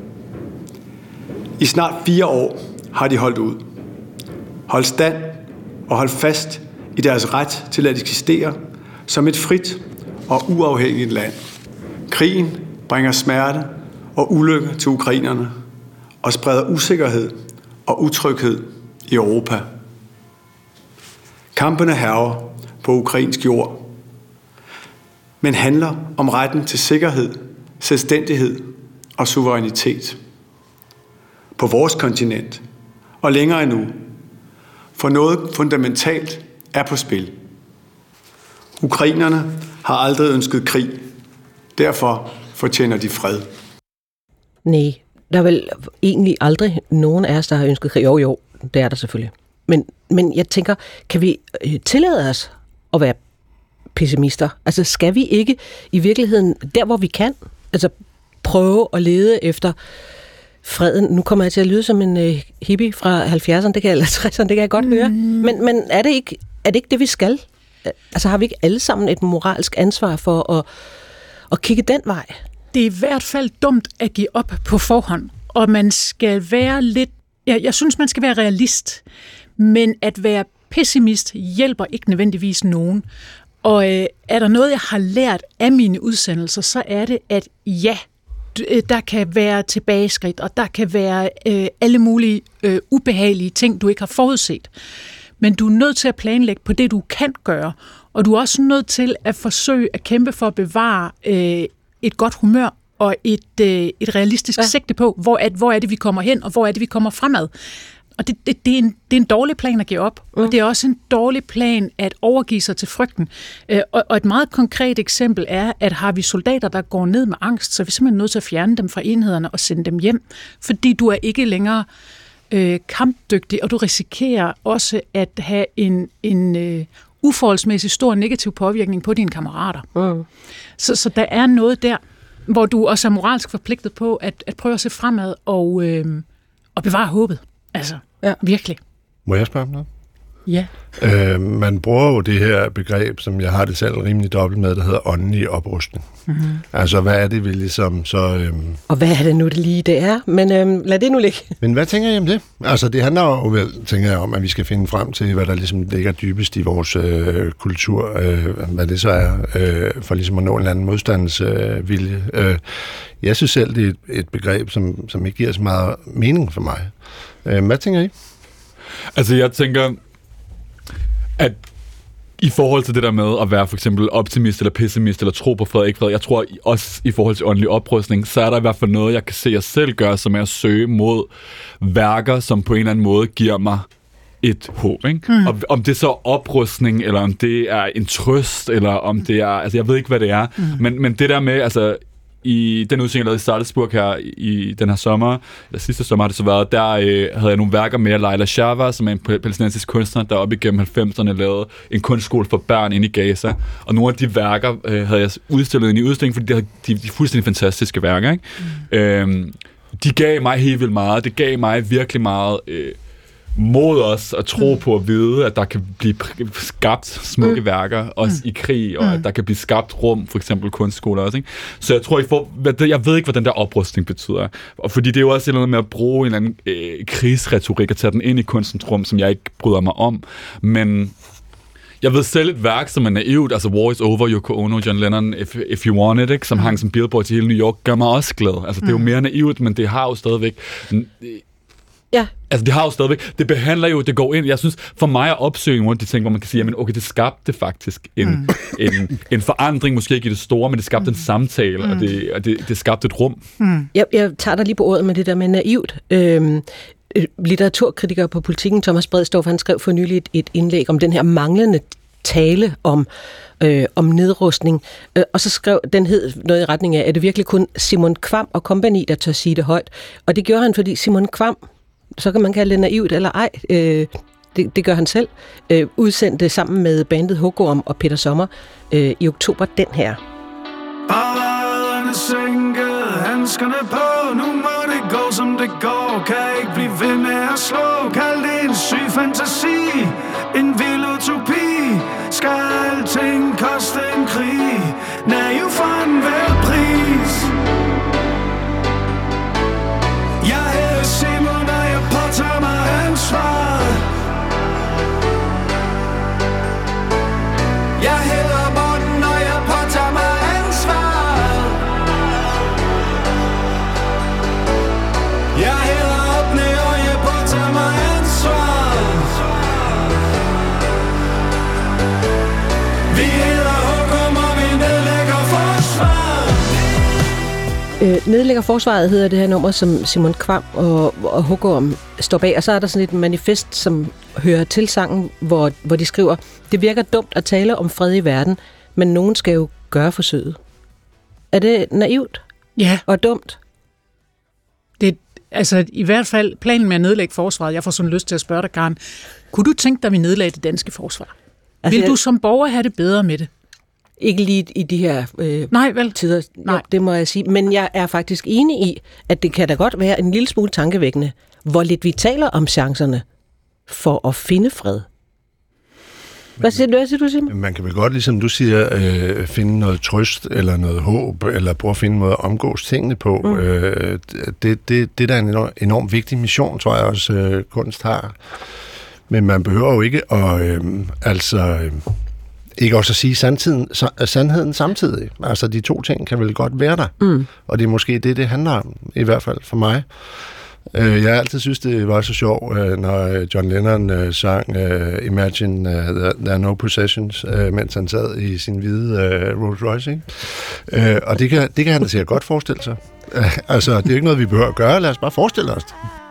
I snart fire år har de holdt ud. Holdt stand og holdt fast i deres ret til at eksistere som et frit og uafhængigt land. Krigen bringer smerte og ulykke til ukrainerne og spreder usikkerhed og utryghed i Europa. Kampene hærger på ukrainsk jord, men handler om retten til sikkerhed, selvstændighed og suverænitet. På vores kontinent og længere endnu, for noget fundamentalt er på spil. Ukrainerne har aldrig ønsket krig, derfor fortjener de fred. Nej, der er vel egentlig aldrig nogen af os, der har ønsket krig. Jo, jo, det er der selvfølgelig. Men, men jeg tænker, kan vi tillade os at være pessimister? Altså, skal vi ikke i virkeligheden, der hvor vi kan, altså prøve at lede efter freden? Nu kommer jeg til at lyde som en uh, hippie fra halvfjerdserne, det kan, eller tresserne, det kan jeg godt høre. Men, men er, det ikke, er det ikke det, vi skal? Altså, har vi ikke alle sammen et moralsk ansvar for at, at kigge den vej? Det er i hvert fald dumt at give op på forhånd, og man skal være lidt... Jeg, jeg synes, man skal være realist, men at være pessimist hjælper ikke nødvendigvis nogen. Og øh, er der noget, jeg har lært af mine udsendelser, så er det, at ja, der kan være tilbageskridt, og der kan være øh, alle mulige øh, ubehagelige ting, du ikke har forudset. Men du er nødt til at planlægge på det, du kan gøre, og du er også nødt til at forsøge at kæmpe for at bevare øh, et godt humør og et, øh, et realistisk ja. sigte på, hvor er, hvor er det, vi kommer hen, og hvor er det, vi kommer fremad. Og det, det, det, er, en, det er en dårlig plan at give op, mm. og det er også en dårlig plan at overgive sig til frygten. Øh, og, og et meget konkret eksempel er, at har vi soldater, der går ned med angst, så er vi simpelthen nødt til at fjerne dem fra enhederne og sende dem hjem, fordi du er ikke længere øh, kampdygtig, og du risikerer også at have en, en øh, uforholdsmæssig stor negativ påvirkning på dine kammerater. Mm. Så, så der er noget der, hvor du også er moralsk forpligtet på at, at prøve at se fremad og, øh, og bevare håbet. Altså, ja. virkelig. Må jeg spørge om noget? Ja. Øh, man bruger jo det her begreb, som jeg har det selv rimelig dobbelt med, der hedder åndelig oprustning. Mm-hmm. Altså, hvad er det, vi ligesom så... Øhm... Og hvad er det nu, det lige det er? Men øhm, lad det nu ligge. Men hvad tænker I om det? Altså, det handler jo vel, tænker jeg, om, at vi skal finde frem til, hvad der ligesom ligger dybest i vores øh, kultur, øh, hvad det så er, øh, for ligesom at nå en eller anden modstandsvilje. Øh, jeg synes selv, det er et, et begreb, som, som ikke giver så meget mening for mig. Øh, hvad tænker I? Altså, jeg tænker, at i forhold til det der med at være for eksempel optimist eller pessimist eller tro på fred, ikke fred, jeg tror også i forhold til åndelig oprustning, så er der i hvert fald noget, jeg kan se jeg selv gøre, som er at søge mod værker, som på en eller anden måde giver mig et håb, ikke? Mm. Og om det så er oprustning, eller om det er en trøst, eller om det er, altså jeg ved ikke, hvad det er, mm. men, men det der med, altså i den udsendelse, jeg lavede i Salzburg her i den her sommer, eller sidste sommer har det så været, der øh, havde jeg nogle værker med Laila Shava, som er en palæstinensisk kunstner, der op igennem halvfemserne lavede en kunstskole for børn inde i Gaza. Og nogle af de værker øh, havde jeg udstillet ind i udstillingen, fordi de, de, de er fuldstændig fantastiske værker, ikke? Mm. Øhm, de gav mig helt vildt meget. Det gav mig virkelig meget... Øh, mod os at tro mm. på at vide, at der kan blive skabt smukke mm. værker, også mm. i krig, og mm. at der kan blive skabt rum, for eksempel kunstskoler også, ikke? Så jeg tror, I får, jeg ved ikke, hvad den der oprustning betyder. Og fordi det er jo også noget med at bruge en eller anden øh, krigsretorik og tage den ind i kunstens rum, som jeg ikke bryder mig om. Men jeg ved selv et værk, som er naivt, altså War is Over, Yoko Ono, John Lennon, If, If You Want It, ikke? Som mm. hang som billboard til hele New York, gør mig også glad. Altså det er jo mere naivt, men det har jo stadigvæk... Ja. Altså, det har jo stadigvæk, det behandler jo, det går ind, jeg synes, for mig at opsøge nogle af de ting, hvor man kan sige, jamen, okay, det skabte faktisk en, mm. en, en forandring, måske ikke i det store, men det skabte mm. en samtale, mm. og, det, og det, det skabte et rum. Mm. Jeg, jeg tager dig lige på ordet med det der med naivt. Øhm, litteraturkritiker på Politikken, Thomas Bredsdorff, han skrev for nylig et, et indlæg om den her manglende tale om øh, om nedrustning, øh, og så skrev den hed noget i retning af, at det virkelig kun Simon Kvam og kompagni, der tør sige det højt. Og det gjorde han, fordi Simon Kvam, så kan man kalde det naivt eller ej, øh, det, det gør han selv, øh, udsendte sammen med bandet Hugorm og Peter Sommer øh, i oktober den her. Paraderne sænket, handskerne på, nu må det gå som det går, kan ikke blive ved med at slå, kald det en syg fantasi, en vild utopi, skal alting koste en krig, naiv for enhver pris. Jeg hedder Simon, og jeg påtager mig ansvaret. Jeg hedder Morten, og jeg påtager mig ansvaret. Jeg hedder Åbne, og jeg påtager mig ansvaret. Vi hedder Hugorm, og vi nedlægger forsvaret. Øh, nedlægger forsvaret hedder det her nummer, som Simon Kvam og, og Hugorm står bag, og så er der sådan et manifest, som hører til sangen, hvor, hvor de skriver, det virker dumt at tale om fred i verden, men nogen skal jo gøre forsøget. Er det naivt? Ja. Og dumt? Det, altså i hvert fald planen med at nedlægge forsvaret, jeg får sådan lyst til at spørge dig, Karen, kunne du tænke dig, at vi nedlagde det danske forsvar? Altså, Vil jeg... du som borger have det bedre med det? Ikke lige i de her øh, Nej, vel? tider, Nej. Ja, det må jeg sige. Men jeg er faktisk enig i, at det kan da godt være en lille smule tankevækkende, hvor lidt vi taler om chancerne for at finde fred. Hvad siger du, hvad siger du Simon? Man kan vel godt, ligesom du siger, øh, finde noget trøst, eller noget håb, eller prøve at finde en måde at omgås tingene på. Mm. Øh, det, det, det er da en enorm, enorm vigtig mission, tror jeg også, øh, kunst har. Men man behøver jo ikke at, øh, altså... Øh, Ikke også at sige sandheden, sandheden samtidig. Altså, de to ting kan vel godt være der. Mm. Og det er måske det, det handler om, i hvert fald for mig. Jeg har altid synes, det var så sjovt, når John Lennon sang Imagine There Are No Possessions, mens han sad i sin hvide Rolls Royce. Ikke? Og det kan, det kan han da sikkert godt forestille sig. Altså, det er ikke noget, vi behøver at gøre. Lad os bare forestille os det.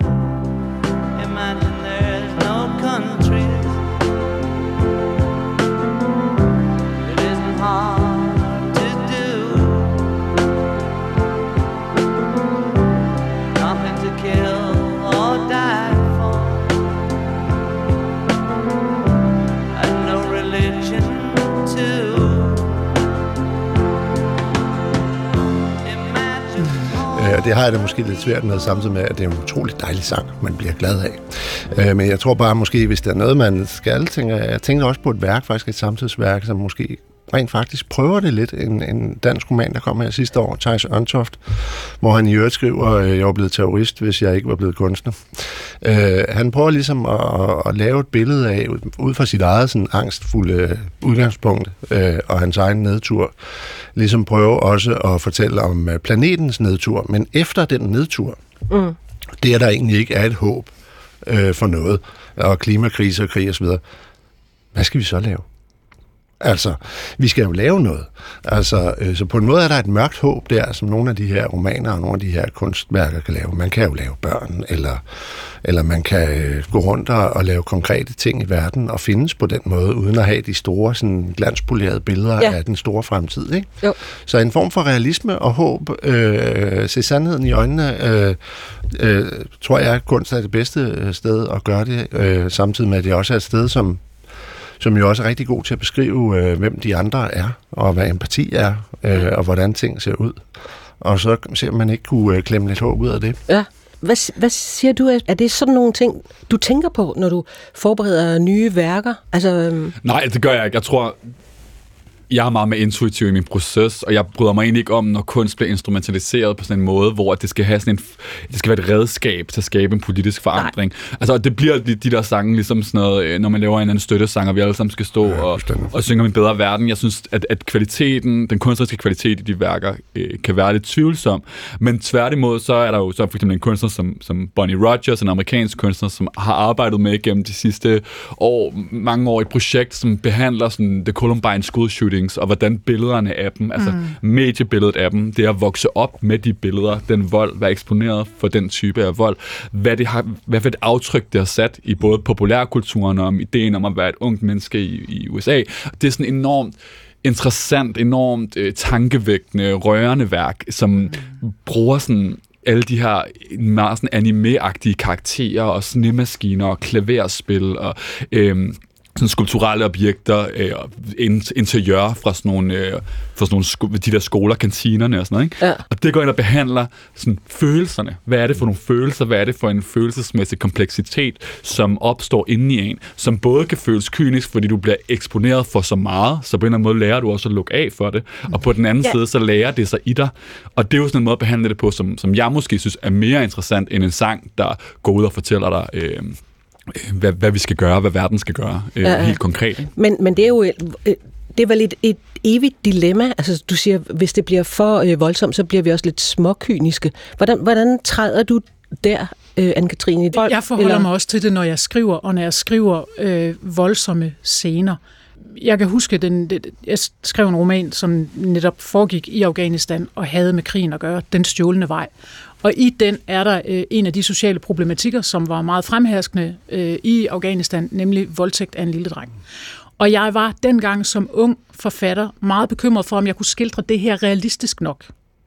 Det har jeg da måske lidt svært med, samtidig med, at det er en utrolig dejlig sang, man bliver glad af. Men jeg tror bare måske, hvis der er noget, man skal, tænker jeg tænker også på et værk, faktisk et samtidsværk, som måske rent faktisk prøver det lidt. En, en dansk roman, der kom her sidste år, Theis Ørntoft, hvor han i øvrigt skriver, jeg var blevet terrorist, hvis jeg ikke var blevet kunstner. Uh, han prøver ligesom at, at lave et billede af, ud fra sit eget sådan, angstfulde udgangspunkt uh, og hans egen nedtur, ligesom prøve også at fortælle om planetens nedtur, men efter den nedtur, mm. det er der egentlig ikke er et håb uh, for noget, og klimakrise og krig osv. Hvad skal vi så lave? Altså, vi skal jo lave noget. Altså, øh, så på en måde er der et mørkt håb der, som nogle af de her romaner og nogle af de her kunstværker kan lave. Man kan jo lave børn, eller, eller man kan øh, gå rundt og, og lave konkrete ting i verden og findes på den måde, uden at have de store sådan, glanspolerede billeder ja. af den store fremtid. Ikke? Jo. Så en form for realisme og håb, øh, se sandheden i øjnene, øh, øh, tror jeg, at kunst er det bedste sted at gøre det, øh, samtidig med, at det også er et sted, som som jo også er rigtig god til at beskrive, øh, hvem de andre er, og hvad empati er, øh, og hvordan ting ser ud. Og så ser man ikke kunne øh, klemme lidt håb ud af det. Ja. Hvad, hvad siger du? Er det sådan nogle ting, du tænker på, når du forbereder nye værker? Altså, øhm... Nej, det gør jeg ikke. Jeg tror, jeg er meget mere intuitiv i min proces, og jeg bryder mig egentlig ikke om, når kunst bliver instrumentaliseret på sådan en måde, hvor det skal have sådan en, det skal være et redskab til at skabe en politisk forandring. Nej. Altså, det bliver de, de der sange, ligesom sådan noget, når man laver en anden støttesang, og vi alle sammen skal stå ja, og, og synge om en bedre verden. Jeg synes, at, at kvaliteten, den kunstneriske kvalitet i de værker, øh, kan være lidt tvivlsom. Men tværtimod, så er der jo så for eksempel en kunstner som, som Bonnie Rogers, en amerikansk kunstner, som har arbejdet med gennem de sidste år, mange år, et projekt, som behandler sådan The Columbine School Shooting, og hvordan billederne af dem, altså mm. mediebilledet af dem, det er at vokse op med de billeder, den vold, være eksponeret for den type af vold, hvad det har, hvad for et aftryk det har sat i både populærkulturen og om ideen om at være et ungt menneske i, i U S A. Det er sådan enormt interessant, enormt øh, tankevækkende, rørende værk, som mm. bruger sådan alle de her meget sådan anime-agtige karakterer og snemaskiner og klaverspil og øh, sådan skulpturelle objekter, øh, interiør fra sådan nogle, øh, fra sådan nogle sko- de der skoler, kantinerne og sådan noget, ikke? Ja. Og det går ind og behandler sådan følelserne. Hvad er det for nogle følelser? Hvad er det for en følelsesmæssig kompleksitet, som opstår inde i en, som både kan føles kynisk, fordi du bliver eksponeret for så meget, så på en eller anden måde lærer du også at lukke af for det, og på den anden ja. side, så lærer det sig i dig. Og det er jo sådan en måde at behandle det på, som, som jeg måske synes er mere interessant end en sang, der går ud og fortæller dig øh, Hvad, hvad vi skal gøre, hvad verden skal gøre, øh, ja, helt konkret. Ikke? Men, men det er jo øh, det er vel et, et evigt dilemma. Altså, du siger, hvis det bliver for øh, voldsomt, så bliver vi også lidt småkyniske. Hvordan, hvordan træder du der, øh, Anne-Katrine? Jeg forholder eller? mig også til det, når jeg skriver, og når jeg skriver øh, voldsomme scener. Jeg kan huske, den, det, jeg skrev en roman, som netop foregik i Afghanistan og havde med krigen at gøre, Den stjålne vej. Og i den er der øh, en af de sociale problematikker, som var meget fremherskende øh, i Afghanistan, nemlig voldtægt af en lille dreng. Og jeg var dengang som ung forfatter meget bekymret for, om jeg kunne skildre det her realistisk nok.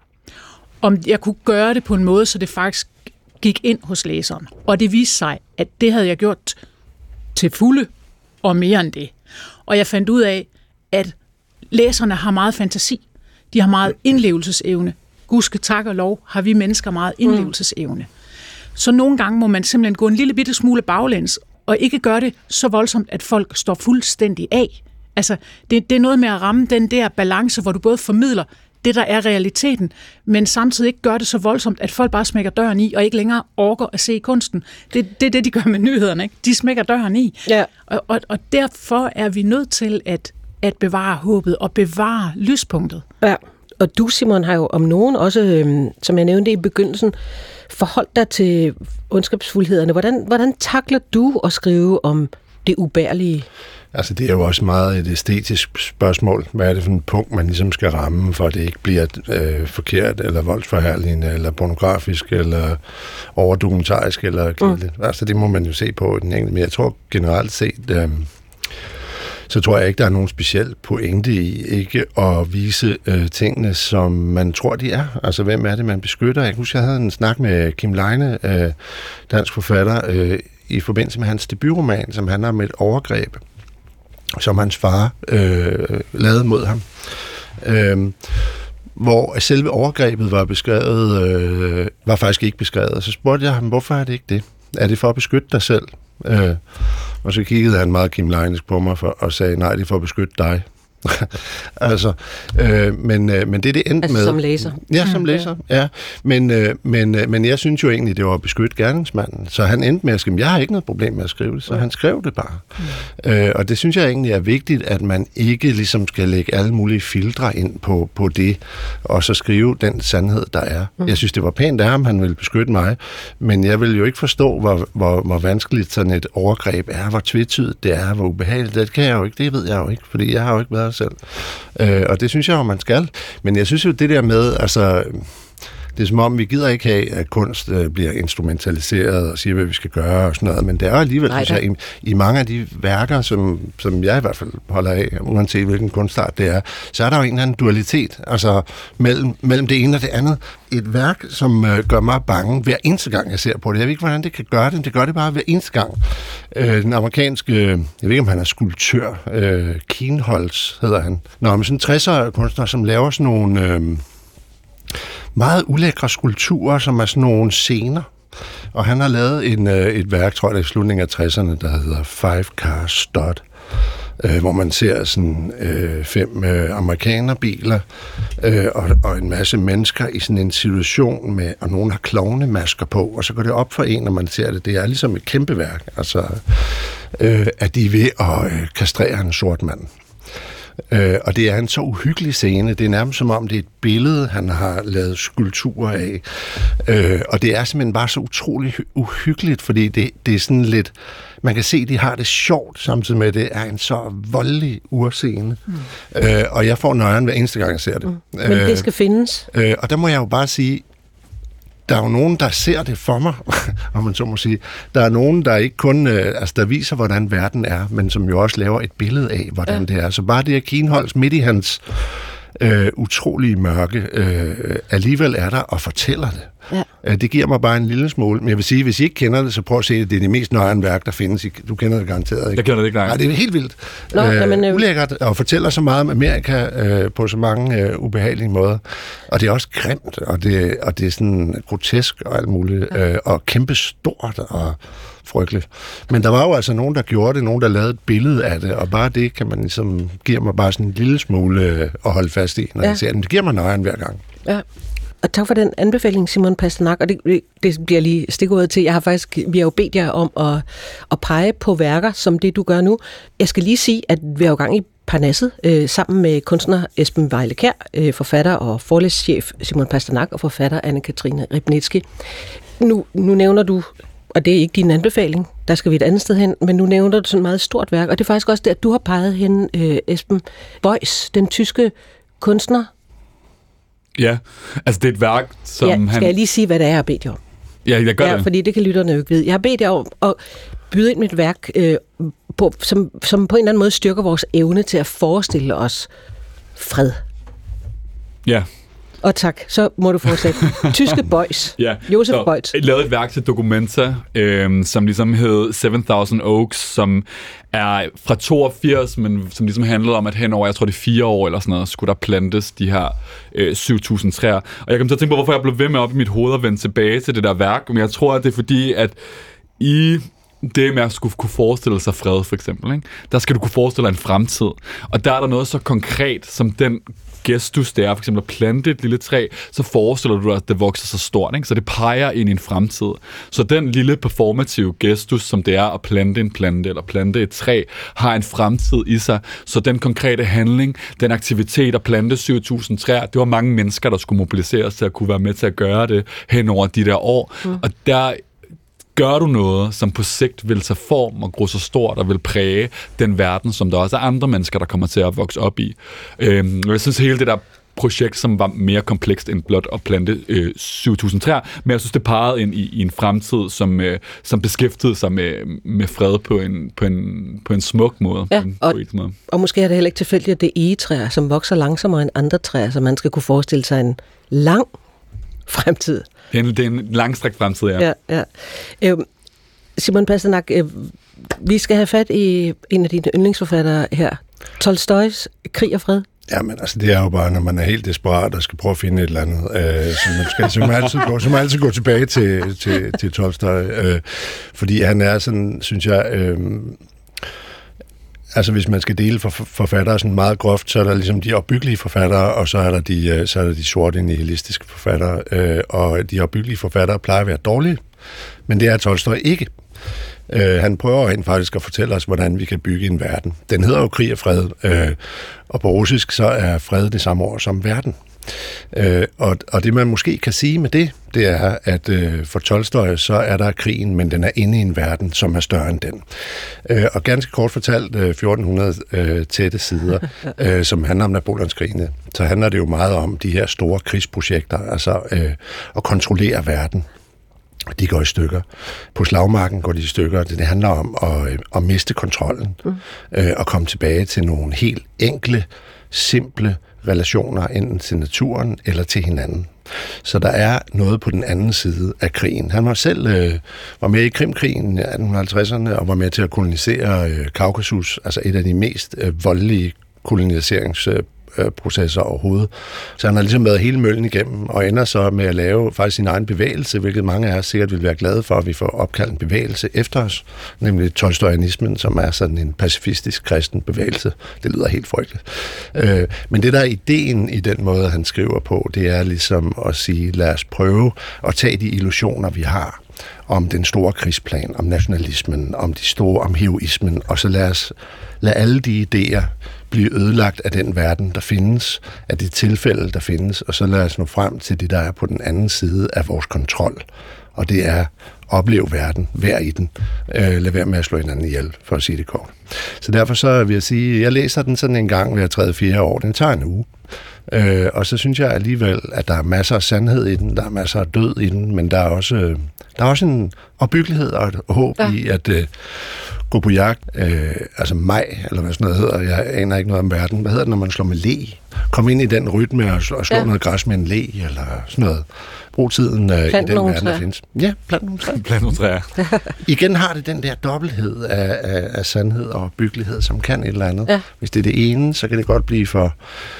Om jeg kunne gøre det på en måde, så det faktisk gik ind hos læseren. Og det viste sig, at det havde jeg gjort til fulde og mere end det. Og jeg fandt ud af, at læserne har meget fantasi. De har meget indlevelsesevne. Gudske tak og lov har vi mennesker meget indlevelsesevne. Så nogle gange må man simpelthen gå en lille bitte smule baglæns, og ikke gøre det så voldsomt, at folk står fuldstændig af. Altså, det, det er noget med at ramme den der balance, hvor du både formidler det, der er realiteten, men samtidig ikke gør det så voldsomt, at folk bare smækker døren i, og ikke længere orker at se kunsten. Det, det er det, de gør med nyhederne, ikke? De smækker døren i. Ja. Og, og, og derfor er vi nødt til at, at bevare håbet og bevare lyspunktet. Ja. og du, Simon, har jo om nogen også, øhm, som jeg nævnte i begyndelsen, forholdt dig til ondskabsfuldhederne. Hvordan, hvordan takler du at skrive om det ubærlige? Altså, det er jo også meget et æstetisk spørgsmål. Hvad er det for en punkt, man ligesom skal ramme, for at det ikke bliver øh, forkert, eller voldsforherligende, eller pornografisk, eller overdokumentarisk, eller kedeligt. Mm. Altså, det må man jo se på den enkelte. Men jeg tror generelt set, øh, så tror jeg ikke, der er nogen speciel pointe i ikke at vise øh, tingene, som man tror, de er. Altså, hvem er det, man beskytter? Jeg husker, jeg havde en snak med Kim Leine, øh, dansk forfatter, øh, i forbindelse med hans debutroman, som handler om et overgreb, som hans far øh, lavede mod ham. Øh, hvor selve overgrebet var beskrevet, øh, var faktisk ikke beskrevet. Så spurgte jeg ham, hvorfor er det ikke det? Er det for at beskytte dig selv? Øh, og så kiggede han meget Kim Leines på mig for, og sagde, nej, det er for at beskytte dig. altså, øh, men, øh, men det det endte altså med... som læser. Ja, som læser, ja. Men, øh, men, øh, men jeg synes jo egentlig, det var at beskytte gerningsmanden. Så han endte med at skrive, jeg har ikke noget problem med at skrive det, så han skrev det bare. Mm. Øh, og det synes jeg egentlig er vigtigt, at man ikke ligesom skal lægge alle mulige filtre ind på, på det, og så skrive den sandhed, der er. Mm. Jeg synes, det var pænt af ham, han ville beskytte mig, men jeg vil jo ikke forstå, hvor, hvor, hvor vanskeligt sådan et overgreb er, hvor tvetydigt det er, hvor ubehageligt. Det kan jeg jo ikke, det ved jeg jo ikke, fordi jeg har jo ikke været selv. Øh, og det synes jeg jo, man skal. Men jeg synes jo, det der med, altså, det er som om, vi gider ikke have, at kunst øh, bliver instrumentaliseret og siger, hvad vi skal gøre og sådan noget, men det er alligevel, synes jeg, i, i mange af de værker, som, som jeg i hvert fald holder af, uanset hvilken kunstart det er, så er der jo en eller anden dualitet, altså mellem, mellem det ene og det andet. Et værk, som øh, gør mig bange hver eneste gang, jeg ser på det. Jeg ved ikke, hvordan det kan gøre det, det gør det bare hver eneste gang. Øh, den amerikanske, jeg ved ikke, om han er skulptør, øh, Kienholz hedder han. Nå, men sådan en tresser kunstner, som laver sådan nogle... Øh, meget ulækre skulpturer, som er sådan nogle scener. Og han har lavet en, øh, et værk, tror jeg, det er i slutningen af tresserne, der hedder Five Car Stud, øh, hvor man ser sådan øh, fem øh, amerikanerbiler øh, og, og en masse mennesker i sådan en situation med, og nogen har klovnemasker på, og så går det op for en, når man ser det. Det er ligesom et kæmpe værk, altså øh, at de er ved at øh, kastrere en sort mand. Øh, og det er en så uhyggelig scene. Det er nærmest som om, det er et billede, han har lavet skulpturer af. Øh, og det er simpelthen bare så utrolig uhyggeligt, fordi det, det er sådan lidt... Man kan se, at de har det sjovt, samtidig med, at det er en så voldelig urscene. Mm. Øh, og jeg får nøjeren hver eneste gang, jeg ser det. Mm. Men det skal findes. Øh, og der må jeg jo bare sige... Der er jo nogen, der ser det for mig, om man så må sige. Der er nogen, der ikke kun øh, altså, der viser, hvordan verden er, men som jo også laver et billede af, hvordan ja. det er. Så bare det, at Kienholz midt i hans øh, utrolige mørke øh, alligevel er der og fortæller det. Ja. Øh, det giver mig bare en lille smule. Men jeg vil sige, hvis I ikke kender det, så prøv at se det. Det er det mest nøjeren værk, der findes. Du kender det garanteret, ikke? Jeg kender det ikke, nej. Nej, det er helt vildt. Nå, øh, jamen, øh... ulækkert, og fortæller så meget om Amerika øh, på så mange øh, ubehagelige måder. Og det er også grimt, og det, og det er sådan grotesk og alt muligt, øh, og kæmpestort og frygteligt. Men der var jo altså nogen, der gjorde det, nogen, der lavede et billede af det, og bare det kan man ligesom, giver mig bare sådan en lille smule øh, at holde fast i, når ja. jeg ser den. Det giver mig nøjeren hver gang. Ja. Og tak for den anbefaling, Simon Pasternak, og det, det bliver lige stikkordet til. Jeg har faktisk, vi har jo bedt jer om at, at pege på værker, som det du gør nu. Jeg skal lige sige, at vi er jo gang i Parnasset, øh, sammen med kunstner Esben Vejle-Kjær, øh, forfatter og forlægschef Simon Pasternak og forfatter Anne-Katrine Ribnitsky. Nu, nu nævner du, og det er ikke din anbefaling, der skal vi et andet sted hen, men nu nævner du sådan et meget stort værk, og det er faktisk også det, at du har peget hen, øh, Esben Beuys, den tyske kunstner. Ja, altså det er et værk, som ja, han... Skal jeg lige sige, hvad det er, jeg har bedt jer om? Ja, jeg gør ja, det. fordi det kan lytterne jo ikke vide. Jeg har bedt jer om at byde ind med et værk, øh, på, som, som på en eller anden måde styrker vores evne til at forestille os fred. Ja. Og tak, så må du fortsætte. Tyske Beuys. Ja, Josef Beuys. Jeg lavede et værk til Documenta, øh, som ligesom hed Seven Thousand Oaks, som er fra toogfirs, men som ligesom handlede om, at hen over, jeg tror det er fire år eller sådan noget, skulle der plantes de her øh, syv tusind træer. Og jeg kom til at tænke på, hvorfor jeg blev ved med op i mit hoved at vende tilbage til det der værk, men jeg tror, at det er fordi, at i det med at skulle kunne forestille sig fred, for eksempel, ikke? Der skal du kunne forestille dig en fremtid. Og der er der noget så konkret, som den gestus det er, for eksempel at plante et lille træ, så forestiller du dig, at det vokser så stort, ikke? Så det peger ind i en fremtid. Så den lille performative gestus, som det er at plante en plante eller plante et træ, har en fremtid i sig. Så den konkrete handling, den aktivitet at plante syv tusind træer, det var mange mennesker, der skulle mobiliseres til at kunne være med til at gøre det hen over de der år. Mm. Og der gør du noget, som på sigt vil tage form og gro så stort og vil præge den verden, som der også er andre mennesker, der kommer til at vokse op i. Øhm, jeg synes, hele det der projekt, som var mere komplekst end blot at plante øh, syv tusind træer, men jeg synes, det pegede ind i, i en fremtid, som, øh, som beskæftigede sig med, med fred på en, på en, på en smuk måde. Ja, en og, måde. og måske er det heller ikke tilfældigt, at det er egetræer, som vokser langsommere end andre træer, så man skal kunne forestille sig en lang fremtid. Det er en, det er en langstrakt fremtid, ja. ja, ja. Øh, Simon Pasternak, øh, vi skal have fat i en af dine yndlingsforfattere her. Tolstojs Krig og Fred. Jamen, altså det er jo bare, når man er helt desperat og skal prøve at finde et eller andet, øh, så man skal så man altid, gå, så man altid gå tilbage til, til, til Tolstoj, øh, fordi han er sådan, synes jeg, øh, altså hvis man skal dele for, forfattere sådan meget groft, så er der ligesom de opbyggelige forfattere, og så er der de, så er der de sorte nihilistiske forfattere, øh, og de opbyggelige forfattere plejer at være dårlige, men det er Tolstoj ikke. Uh, han prøver rent faktisk at fortælle os, hvordan vi kan bygge en verden. Den hedder jo Krig og Fred, uh, og på russisk så er fred det samme ord som verden. Uh, og, og det man måske kan sige med det, det er, at uh, for Tolstoj så er der krigen, men den er inde i en verden, som er større end den. Uh, og ganske kort fortalt, uh, fjorten hundrede uh, tætte sider, uh, som handler om Napoleonskrigene, så handler det jo meget om de her store krigsprojekter, altså uh, at kontrollere verden. De går i stykker. På slagmarken går de i stykker. Det handler om at, at miste kontrollen mm. øh, og komme tilbage til nogle helt enkle, simple relationer, enten til naturen eller til hinanden. Så der er noget på den anden side af krigen. Han var selv øh, var med i Krimkrigen i atten halvtredserne og var med til at kolonisere øh, Kaukasus, altså et af de mest øh, voldelige koloniserings processer overhovedet. Så han har ligesom været hele møllen igennem, og ender så med at lave faktisk sin egen bevægelse, hvilket mange af os sikkert vil være glade for, at vi får opkaldt en bevægelse efter os, nemlig tolstoyanismen, som er sådan en pacifistisk kristen bevægelse. Det lyder helt frygteligt. Men det der er ideen i den måde, han skriver på, det er ligesom at sige, lad os prøve at tage de illusioner, vi har, om den store krigsplan, om nationalismen, om de store, om heroismen, og så lad os lad alle de idéer blive ødelagt af den verden, der findes, af det tilfælde, der findes, og så lad os nå frem til det, der er på den anden side af vores kontrol. Og det er opleve verden, vær i den. Øh, lad være med at slå hinanden ihjel, for at sige det kort. Så derfor så vil jeg sige, jeg læser den sådan en gang hver tredje, fjerde år. Den tager en uge. Øh, og så synes jeg alligevel, at der er masser af sandhed i den, der er masser af død i den, men der er også, der er også en opbyggelighed og et håb ja. i at øh, gå på jagt, øh, altså maj, eller hvad sådan noget hedder, jeg aner ikke noget om verden. Hvad hedder det, når man slår med le? Kom ind i den rytme og slå, og slå ja. noget græs med en le, eller sådan noget. Brug tiden øh, i den verden, træer. Der findes. Ja, plant nogle træer. Plant nogle træer. Igen har det den der dobbelthed af, af, af sandhed og opbyggelighed, som kan et eller andet. Ja. Hvis det er det ene, så kan det godt blive for,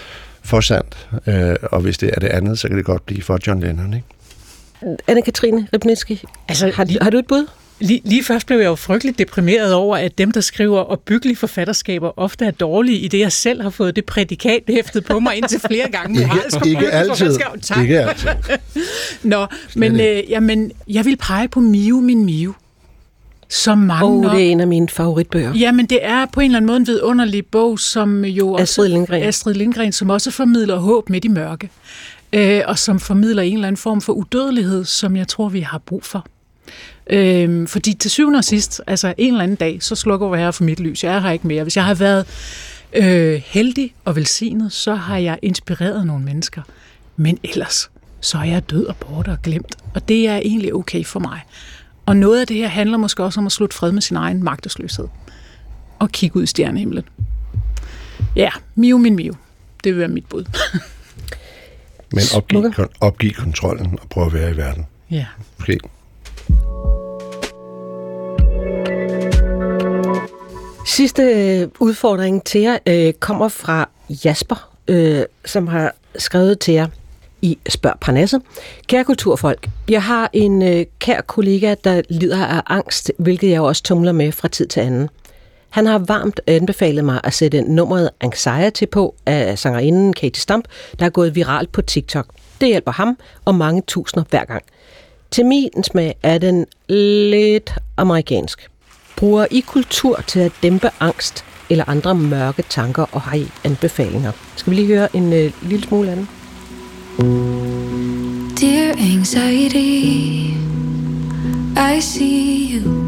for sandt, øh, og hvis det er det andet, så kan det godt blive for John Lennon, ikke? Anne-Katrine Rybnicki, altså, har, har du et bud? Lige, lige først blev jeg jo frygteligt deprimeret over, at dem, der skriver opbyggelige forfatterskaber, ofte er dårlige i det, jeg selv har fået det prædikat hæftet på mig indtil flere gange. ikke, ikke altid. Ikke altid. Nå, men, øh, jamen, jeg vil pege på Miu, min Miu. Som mange oh, nok... det er en af mine favoritbøger. Jamen, det er på en eller anden måde en vidunderlig bog, som jo også... Astrid Lindgren. Astrid Lindgren, som også formidler håb midt i mørke. Øh, og som formidler en eller anden form for udødelighed, som jeg tror, vi har brug for. Øhm, fordi til syvende og sidst, altså en eller anden dag, så slukker jeg her for mit lys. Jeg er her ikke mere. Hvis jeg har været øh, heldig og velsignet, så har jeg inspireret nogle mennesker. Men ellers, så er jeg død og borte og glemt. Og det er egentlig okay for mig. Og noget af det her handler måske også om at slutte fred med sin egen magtesløshed. Og kigge ud i stjernehimlen. Ja, Miu min Miu. Det vil være mit bud. Men opgiv, opgiv kontrollen og prøv at være i verden. Ja. Måske. Sidste udfordring til jer øh, kommer fra Jasper, øh, som har skrevet til jer i Spørg Parnasset. Kære kulturfolk, jeg har en øh, kær kollega, der lider af angst, hvilket jeg også tumler med fra tid til anden. Han har varmt anbefalet mig at sætte nummeret Anxiety på af sangerinden Katie Stump, der er gået viralt på TikTok. Det hjælper ham og mange tusinder hver gang. Til min smag er den lidt amerikansk. Bruger I kultur til at dæmpe angst eller andre mørke tanker, og har I anbefalinger? Skal vi lige høre en øh, lille smule af den? Dear anxiety, I see you.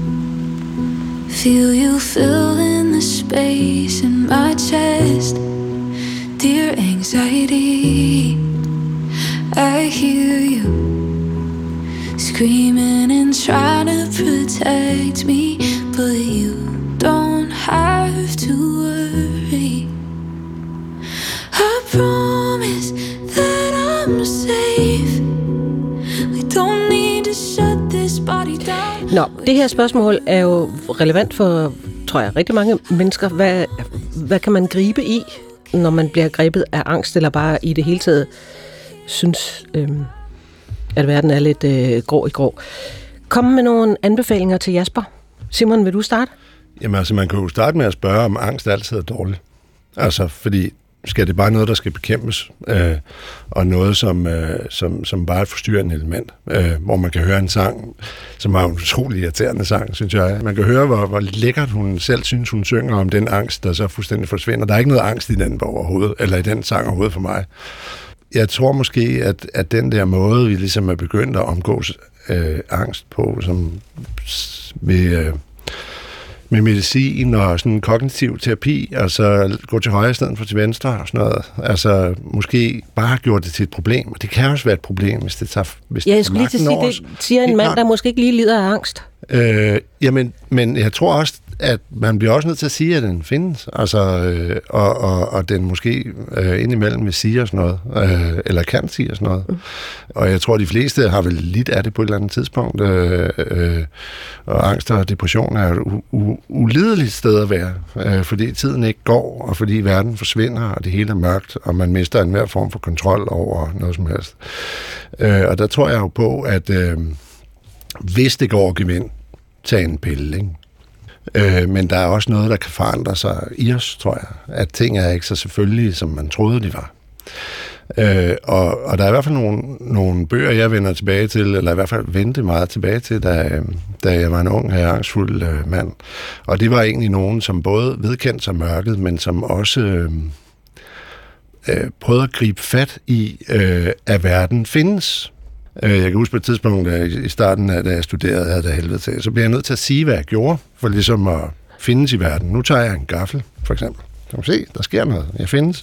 Feel you fill in the space in my chest. Dear anxiety, I hear you screaming and trying to protect me, but you don't have to worry. I promise that I'm safe. We don't need to shut this body down. Nå, det her spørgsmål er jo relevant for, tror jeg, rigtig mange mennesker. Hvad, hvad kan man gribe i, når man bliver grebet af angst, eller bare i det hele taget synes, øhm, at verden er lidt øh, grå i grå? Kom med nogle anbefalinger til Jasper. Simon, vil du starte? Jamen altså, man kan jo starte med at spørge, om angst altid er dårligt. Altså, fordi skal det bare noget, der skal bekæmpes, øh, og noget, som, øh, som, som bare er et forstyrrende element, øh, hvor man kan høre en sang, som er en utrolig irriterende sang, synes jeg. Man kan høre, hvor, hvor lækkert hun selv synes, hun synger om den angst, der så fuldstændig forsvinder. Der er ikke noget angst i den overhovedet, eller i den sang overhovedet for mig. Jeg tror måske, at, at den der måde, vi ligesom er begyndt at omgås øh, angst på, som ved... Øh, med medicin og sådan kognitiv terapi, altså gå til højre i stedet for til venstre og sådan noget. Altså måske bare har gjort det til et problem, og det kan også være et problem, hvis det tager hvis Ja, jeg skulle lige til at sige, det siger en mand, der måske ikke lige lider af angst. Øh, jamen, men jeg tror også, at man bliver også nødt til at sige, at den findes, altså, øh, og, og, og den måske øh, indimellem vil sige sådan noget, øh, eller kan sige sådan noget. Mm. Og jeg tror, de fleste har vel lidt af det på et eller andet tidspunkt, øh, øh, og angst og depression er et u- u- ulideligt sted at være, øh, fordi tiden ikke går, og fordi verden forsvinder, og det hele er mørkt, og man mister enhver form for kontrol over noget som helst. Øh, og der tror jeg jo på, at øh, hvis det går gevind, tag en pille, ikke? Øh, men der er også noget, der kan forandre sig i os, tror jeg. At ting er ikke så selvfølgelige, som man troede, de var. Øh, og, og der er i hvert fald nogle, nogle bøger, jeg vender tilbage til, eller i hvert fald vendte meget tilbage til, da, da jeg var en ung og angstfuld øh, mand. Og det var egentlig nogen, som både vedkendte sig mørket, men som også øh, øh, prøvede at gribe fat i, øh, at verden findes. Jeg kan huske på et tidspunkt, i starten af, da jeg studerede, havde det helvede til, så blev jeg nødt til at sige, hvad jeg gjorde, for ligesom at findes i verden. Nu tager jeg en gaffel, for eksempel. Så kan man se, der sker noget. Jeg findes.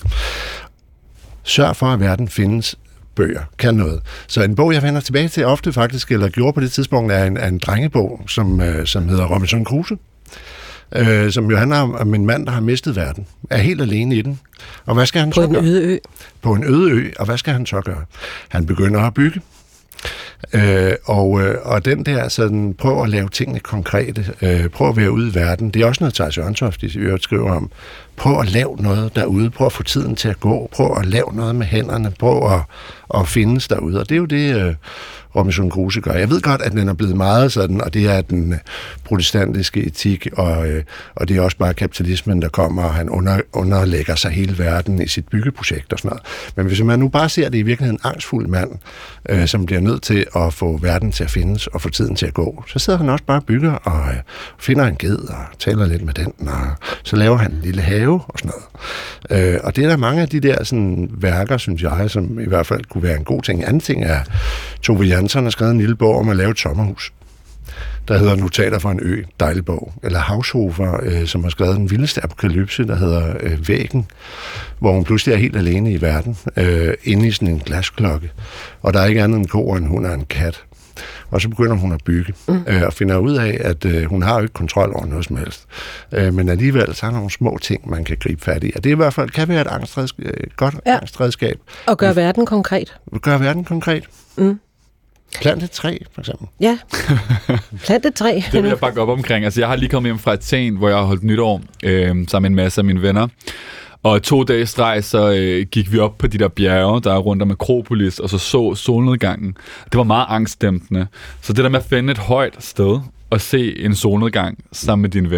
Sørg for, at verden findes. Bøger kan noget. Så en bog, jeg vender tilbage til ofte faktisk, eller gjorde på det tidspunkt, er en, er en drengebog, som, som hedder Robinson Crusoe. Øh, som jo handler om en mand, der har mistet verden. Er helt alene i den. Og hvad skal han så gøre? På en øde ø. På en øde ø. Og hvad skal han så gøre? Han begynder at bygge. Øh, og, øh, og den der sådan, prøv at lave tingene konkrete, øh, prøv at være ude i verden, det er også noget, Thijs Ørntoft i øvrigt skriver om. Prøv at lave noget derude, prøv at få tiden til at gå, prøv at lave noget med hænderne, prøv at, at findes derude, og det er jo det, øh, Robinson Crusoe gør. Jeg ved godt, at den er blevet meget sådan, og det er den protestantiske etik, og, øh, og det er også bare kapitalismen, der kommer, og han under, underlægger sig hele verden i sit byggeprojekt og sådan noget. Men hvis man nu bare ser det i virkeligheden en angstfuld mand, øh, som bliver nødt til at få verden til at findes, og få tiden til at gå, så sidder han også bare og bygger, og øh, finder en ged, og taler lidt med den, og så laver han en lille have, og sådan noget. Øh, og det er der mange af de der sådan, værker, synes jeg, som i hvert fald kunne være en god ting. Anden ting er, Tove Jansson har skrevet en lille bog om at lave et sommerhus, der hedder Notater fra en ø, dejlig bog. Eller Haushofer, øh, som har skrevet den vildeste apokalypse, der hedder øh, Væggen, hvor hun pludselig er helt alene i verden, øh, inde i sådan en glasklokke. Og der er ikke andet end ko, end hun er en kat. Og så begynder hun at bygge, mm. øh, og finder ud af, at øh, hun har jo ikke kontrol over noget som helst. Øh, men alligevel, så er der nogle små ting, man kan gribe fat i. Og det i hvert fald kan være et angstredskab, et godt ja. angstredskab. Og gøre verden konkret. Gøre verden konkret. Mm. Plant et træ, for eksempel. Ja, plant et træ. Det vil jeg bakke op omkring. Altså, jeg har lige kommet hjem fra Athen, hvor jeg har holdt nytår øh, sammen med en masse af mine venner. Og to dage streg, så øh, gik vi op på de der bjerge, der er rundt om Akropolis, og så så solnedgangen. Det var meget angstdæmpende. Så det der med at finde et højt sted og se en solnedgang sammen med dine venner,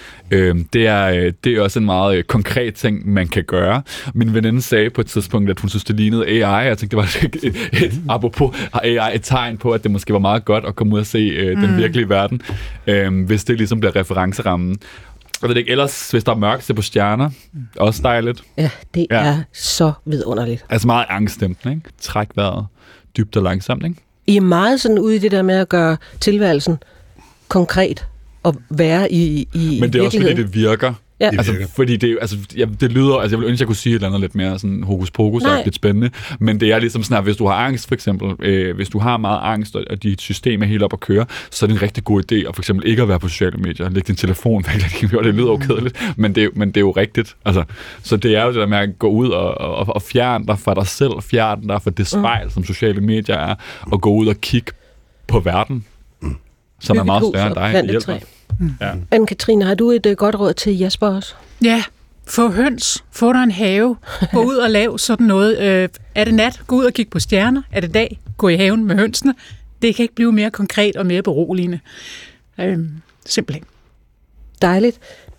Øhm, det, er, det er også en meget øh, konkret ting, man kan gøre. Min veninde sagde på et tidspunkt, at hun synes, det lignede A I. Jeg tænkte, det var et, et, et, apropos A I et tegn på, at det måske var meget godt at komme ud og se øh, mm. den virkelige verden, øh, hvis det ligesom bliver referencerammen. Jeg ved ikke, ellers, hvis der er mørkt, se på stjerner. Også dejligt. Ja, det ja. er så vidunderligt. Altså meget angstdæmpende, ikke? Træk vejret dybt og langsomt, ikke? I er meget sådan ude i det der med at gøre tilværelsen konkret og være i, i Men det er også fordi, det virker. Ja. Det altså, fordi det, altså, ja, det lyder, altså jeg vil ønske, jeg kunne sige et eller andet lidt mere sådan hokus pokus og lidt spændende, men det er ligesom sådan, at hvis du har angst for eksempel, øh, hvis du har meget angst, og dit system er helt op at køre, så er det en rigtig god idé at for eksempel ikke at være på sociale medier, lægge din telefon væk, det lyder jo kedeligt, men det, men det er jo rigtigt. Altså, så det er jo det der med at gå ud og, og, og fjerne dig fra dig selv, fjerne dig fra det spejl, mm. som sociale medier er, og gå ud og kigge på verden, mm. som er meget større end dig. Hjælper. Mm. Ja. Anne-Katrine, har du et uh, godt råd til Jasper også? Ja, få høns, få dig en have, gå ud og lav sådan noget. Øh, er det nat, gå ud og kigge på stjerner. Er det dag, gå i haven med hønsene. Det kan ikke blive mere konkret og mere beroligende. Øh, simpelthen. Dejligt.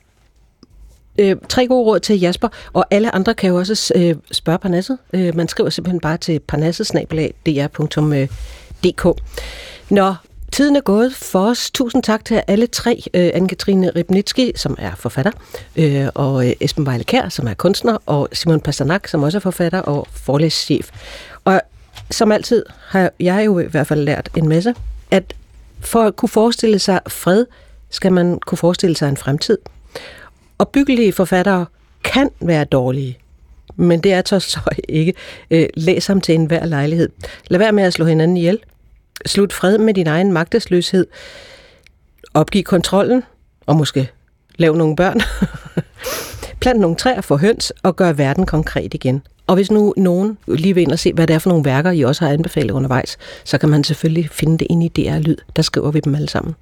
Øh, tre gode råd til Jasper, og alle andre kan jo også øh, spørge Parnasset. Øh, man skriver simpelthen bare til parnasset snabel-a d r punktum d k. Nå, tiden er gået for os. Tusind tak til alle tre. Uh, Anne-Katrine Ribnitsky, som er forfatter, uh, og uh, Esben Vejle-Kjær, som er kunstner, og Simon Pasternak, som også er forfatter og forlægschef. Og som altid har jeg jo i hvert fald lært en masse, at for at kunne forestille sig fred, skal man kunne forestille sig en fremtid. Og byggelige forfattere kan være dårlige, men det er så ikke. Uh, læs ham til enhver lejlighed. Lad være med at slå hinanden ihjel. Slut fred med din egen magtesløshed. Opgiv kontrollen, og måske lav nogle børn. Plant nogle træer for høns, og gør verden konkret igen. Og hvis nu nogen lige vil ind og se, hvad det er for nogle værker, I også har anbefalet undervejs, så kan man selvfølgelig finde det inde i D R Lyd. Der skriver vi dem alle sammen.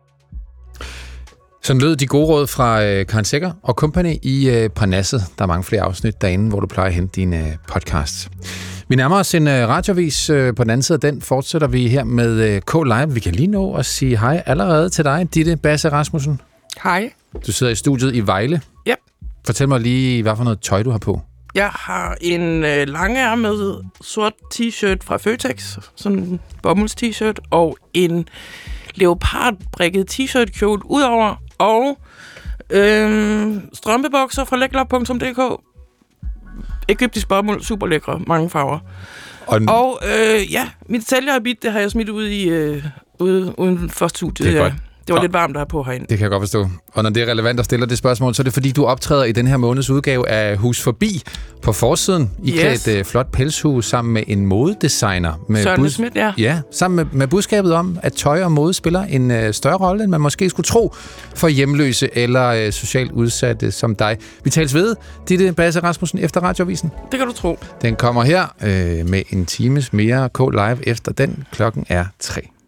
Sådan lød de gode råd fra øh, Karen Secher og Company i øh, Parnasset. Der er mange flere afsnit derinde, hvor du plejer at hente dine øh, podcasts. Vi nærmer os en øh, radiovis. Øh, på den anden side af den fortsætter vi her med øh, K-Live. Vi kan lige nå at sige hej allerede til dig, Ditte Basse Rasmussen. Hej. Du sidder i studiet i Vejle. Ja. Fortæl mig lige, hvad for noget tøj du har på. Jeg har en øh, langærmet sort t-shirt fra Føtex, sådan en bomulds-t-shirt, og en leopardbrikket t-shirt kjole udover, og øh, strømpebukser fra lækler punktum d k. Egyptisk bomuld, super lækre, mange farver. Og, og øh, ja, mit sælgerhabit, det har jeg smidt ud i øh, ude, uden for studiet. Det, ja. det var og, lidt varmt, der er på herinde. Det kan jeg godt forstå. Og når det er relevant at stille det spørgsmål, så er det fordi, du optræder i den her måneds udgave af Hus Forbi på forsiden. I yes. et uh, flot pelshus sammen med en modedesigner. Med Søren bud- Schmidt, ja. Ja, sammen med, med budskabet om, at tøj og mode spiller en uh, større rolle, end man måske skulle tro for hjemløse eller uh, socialt udsatte som dig. Vi tales ved, Ditte Basse Rasmussen, efter Radiovisen. Det kan du tro. Den kommer her uh, med en times mere K-Live efter den. Klokken er tre.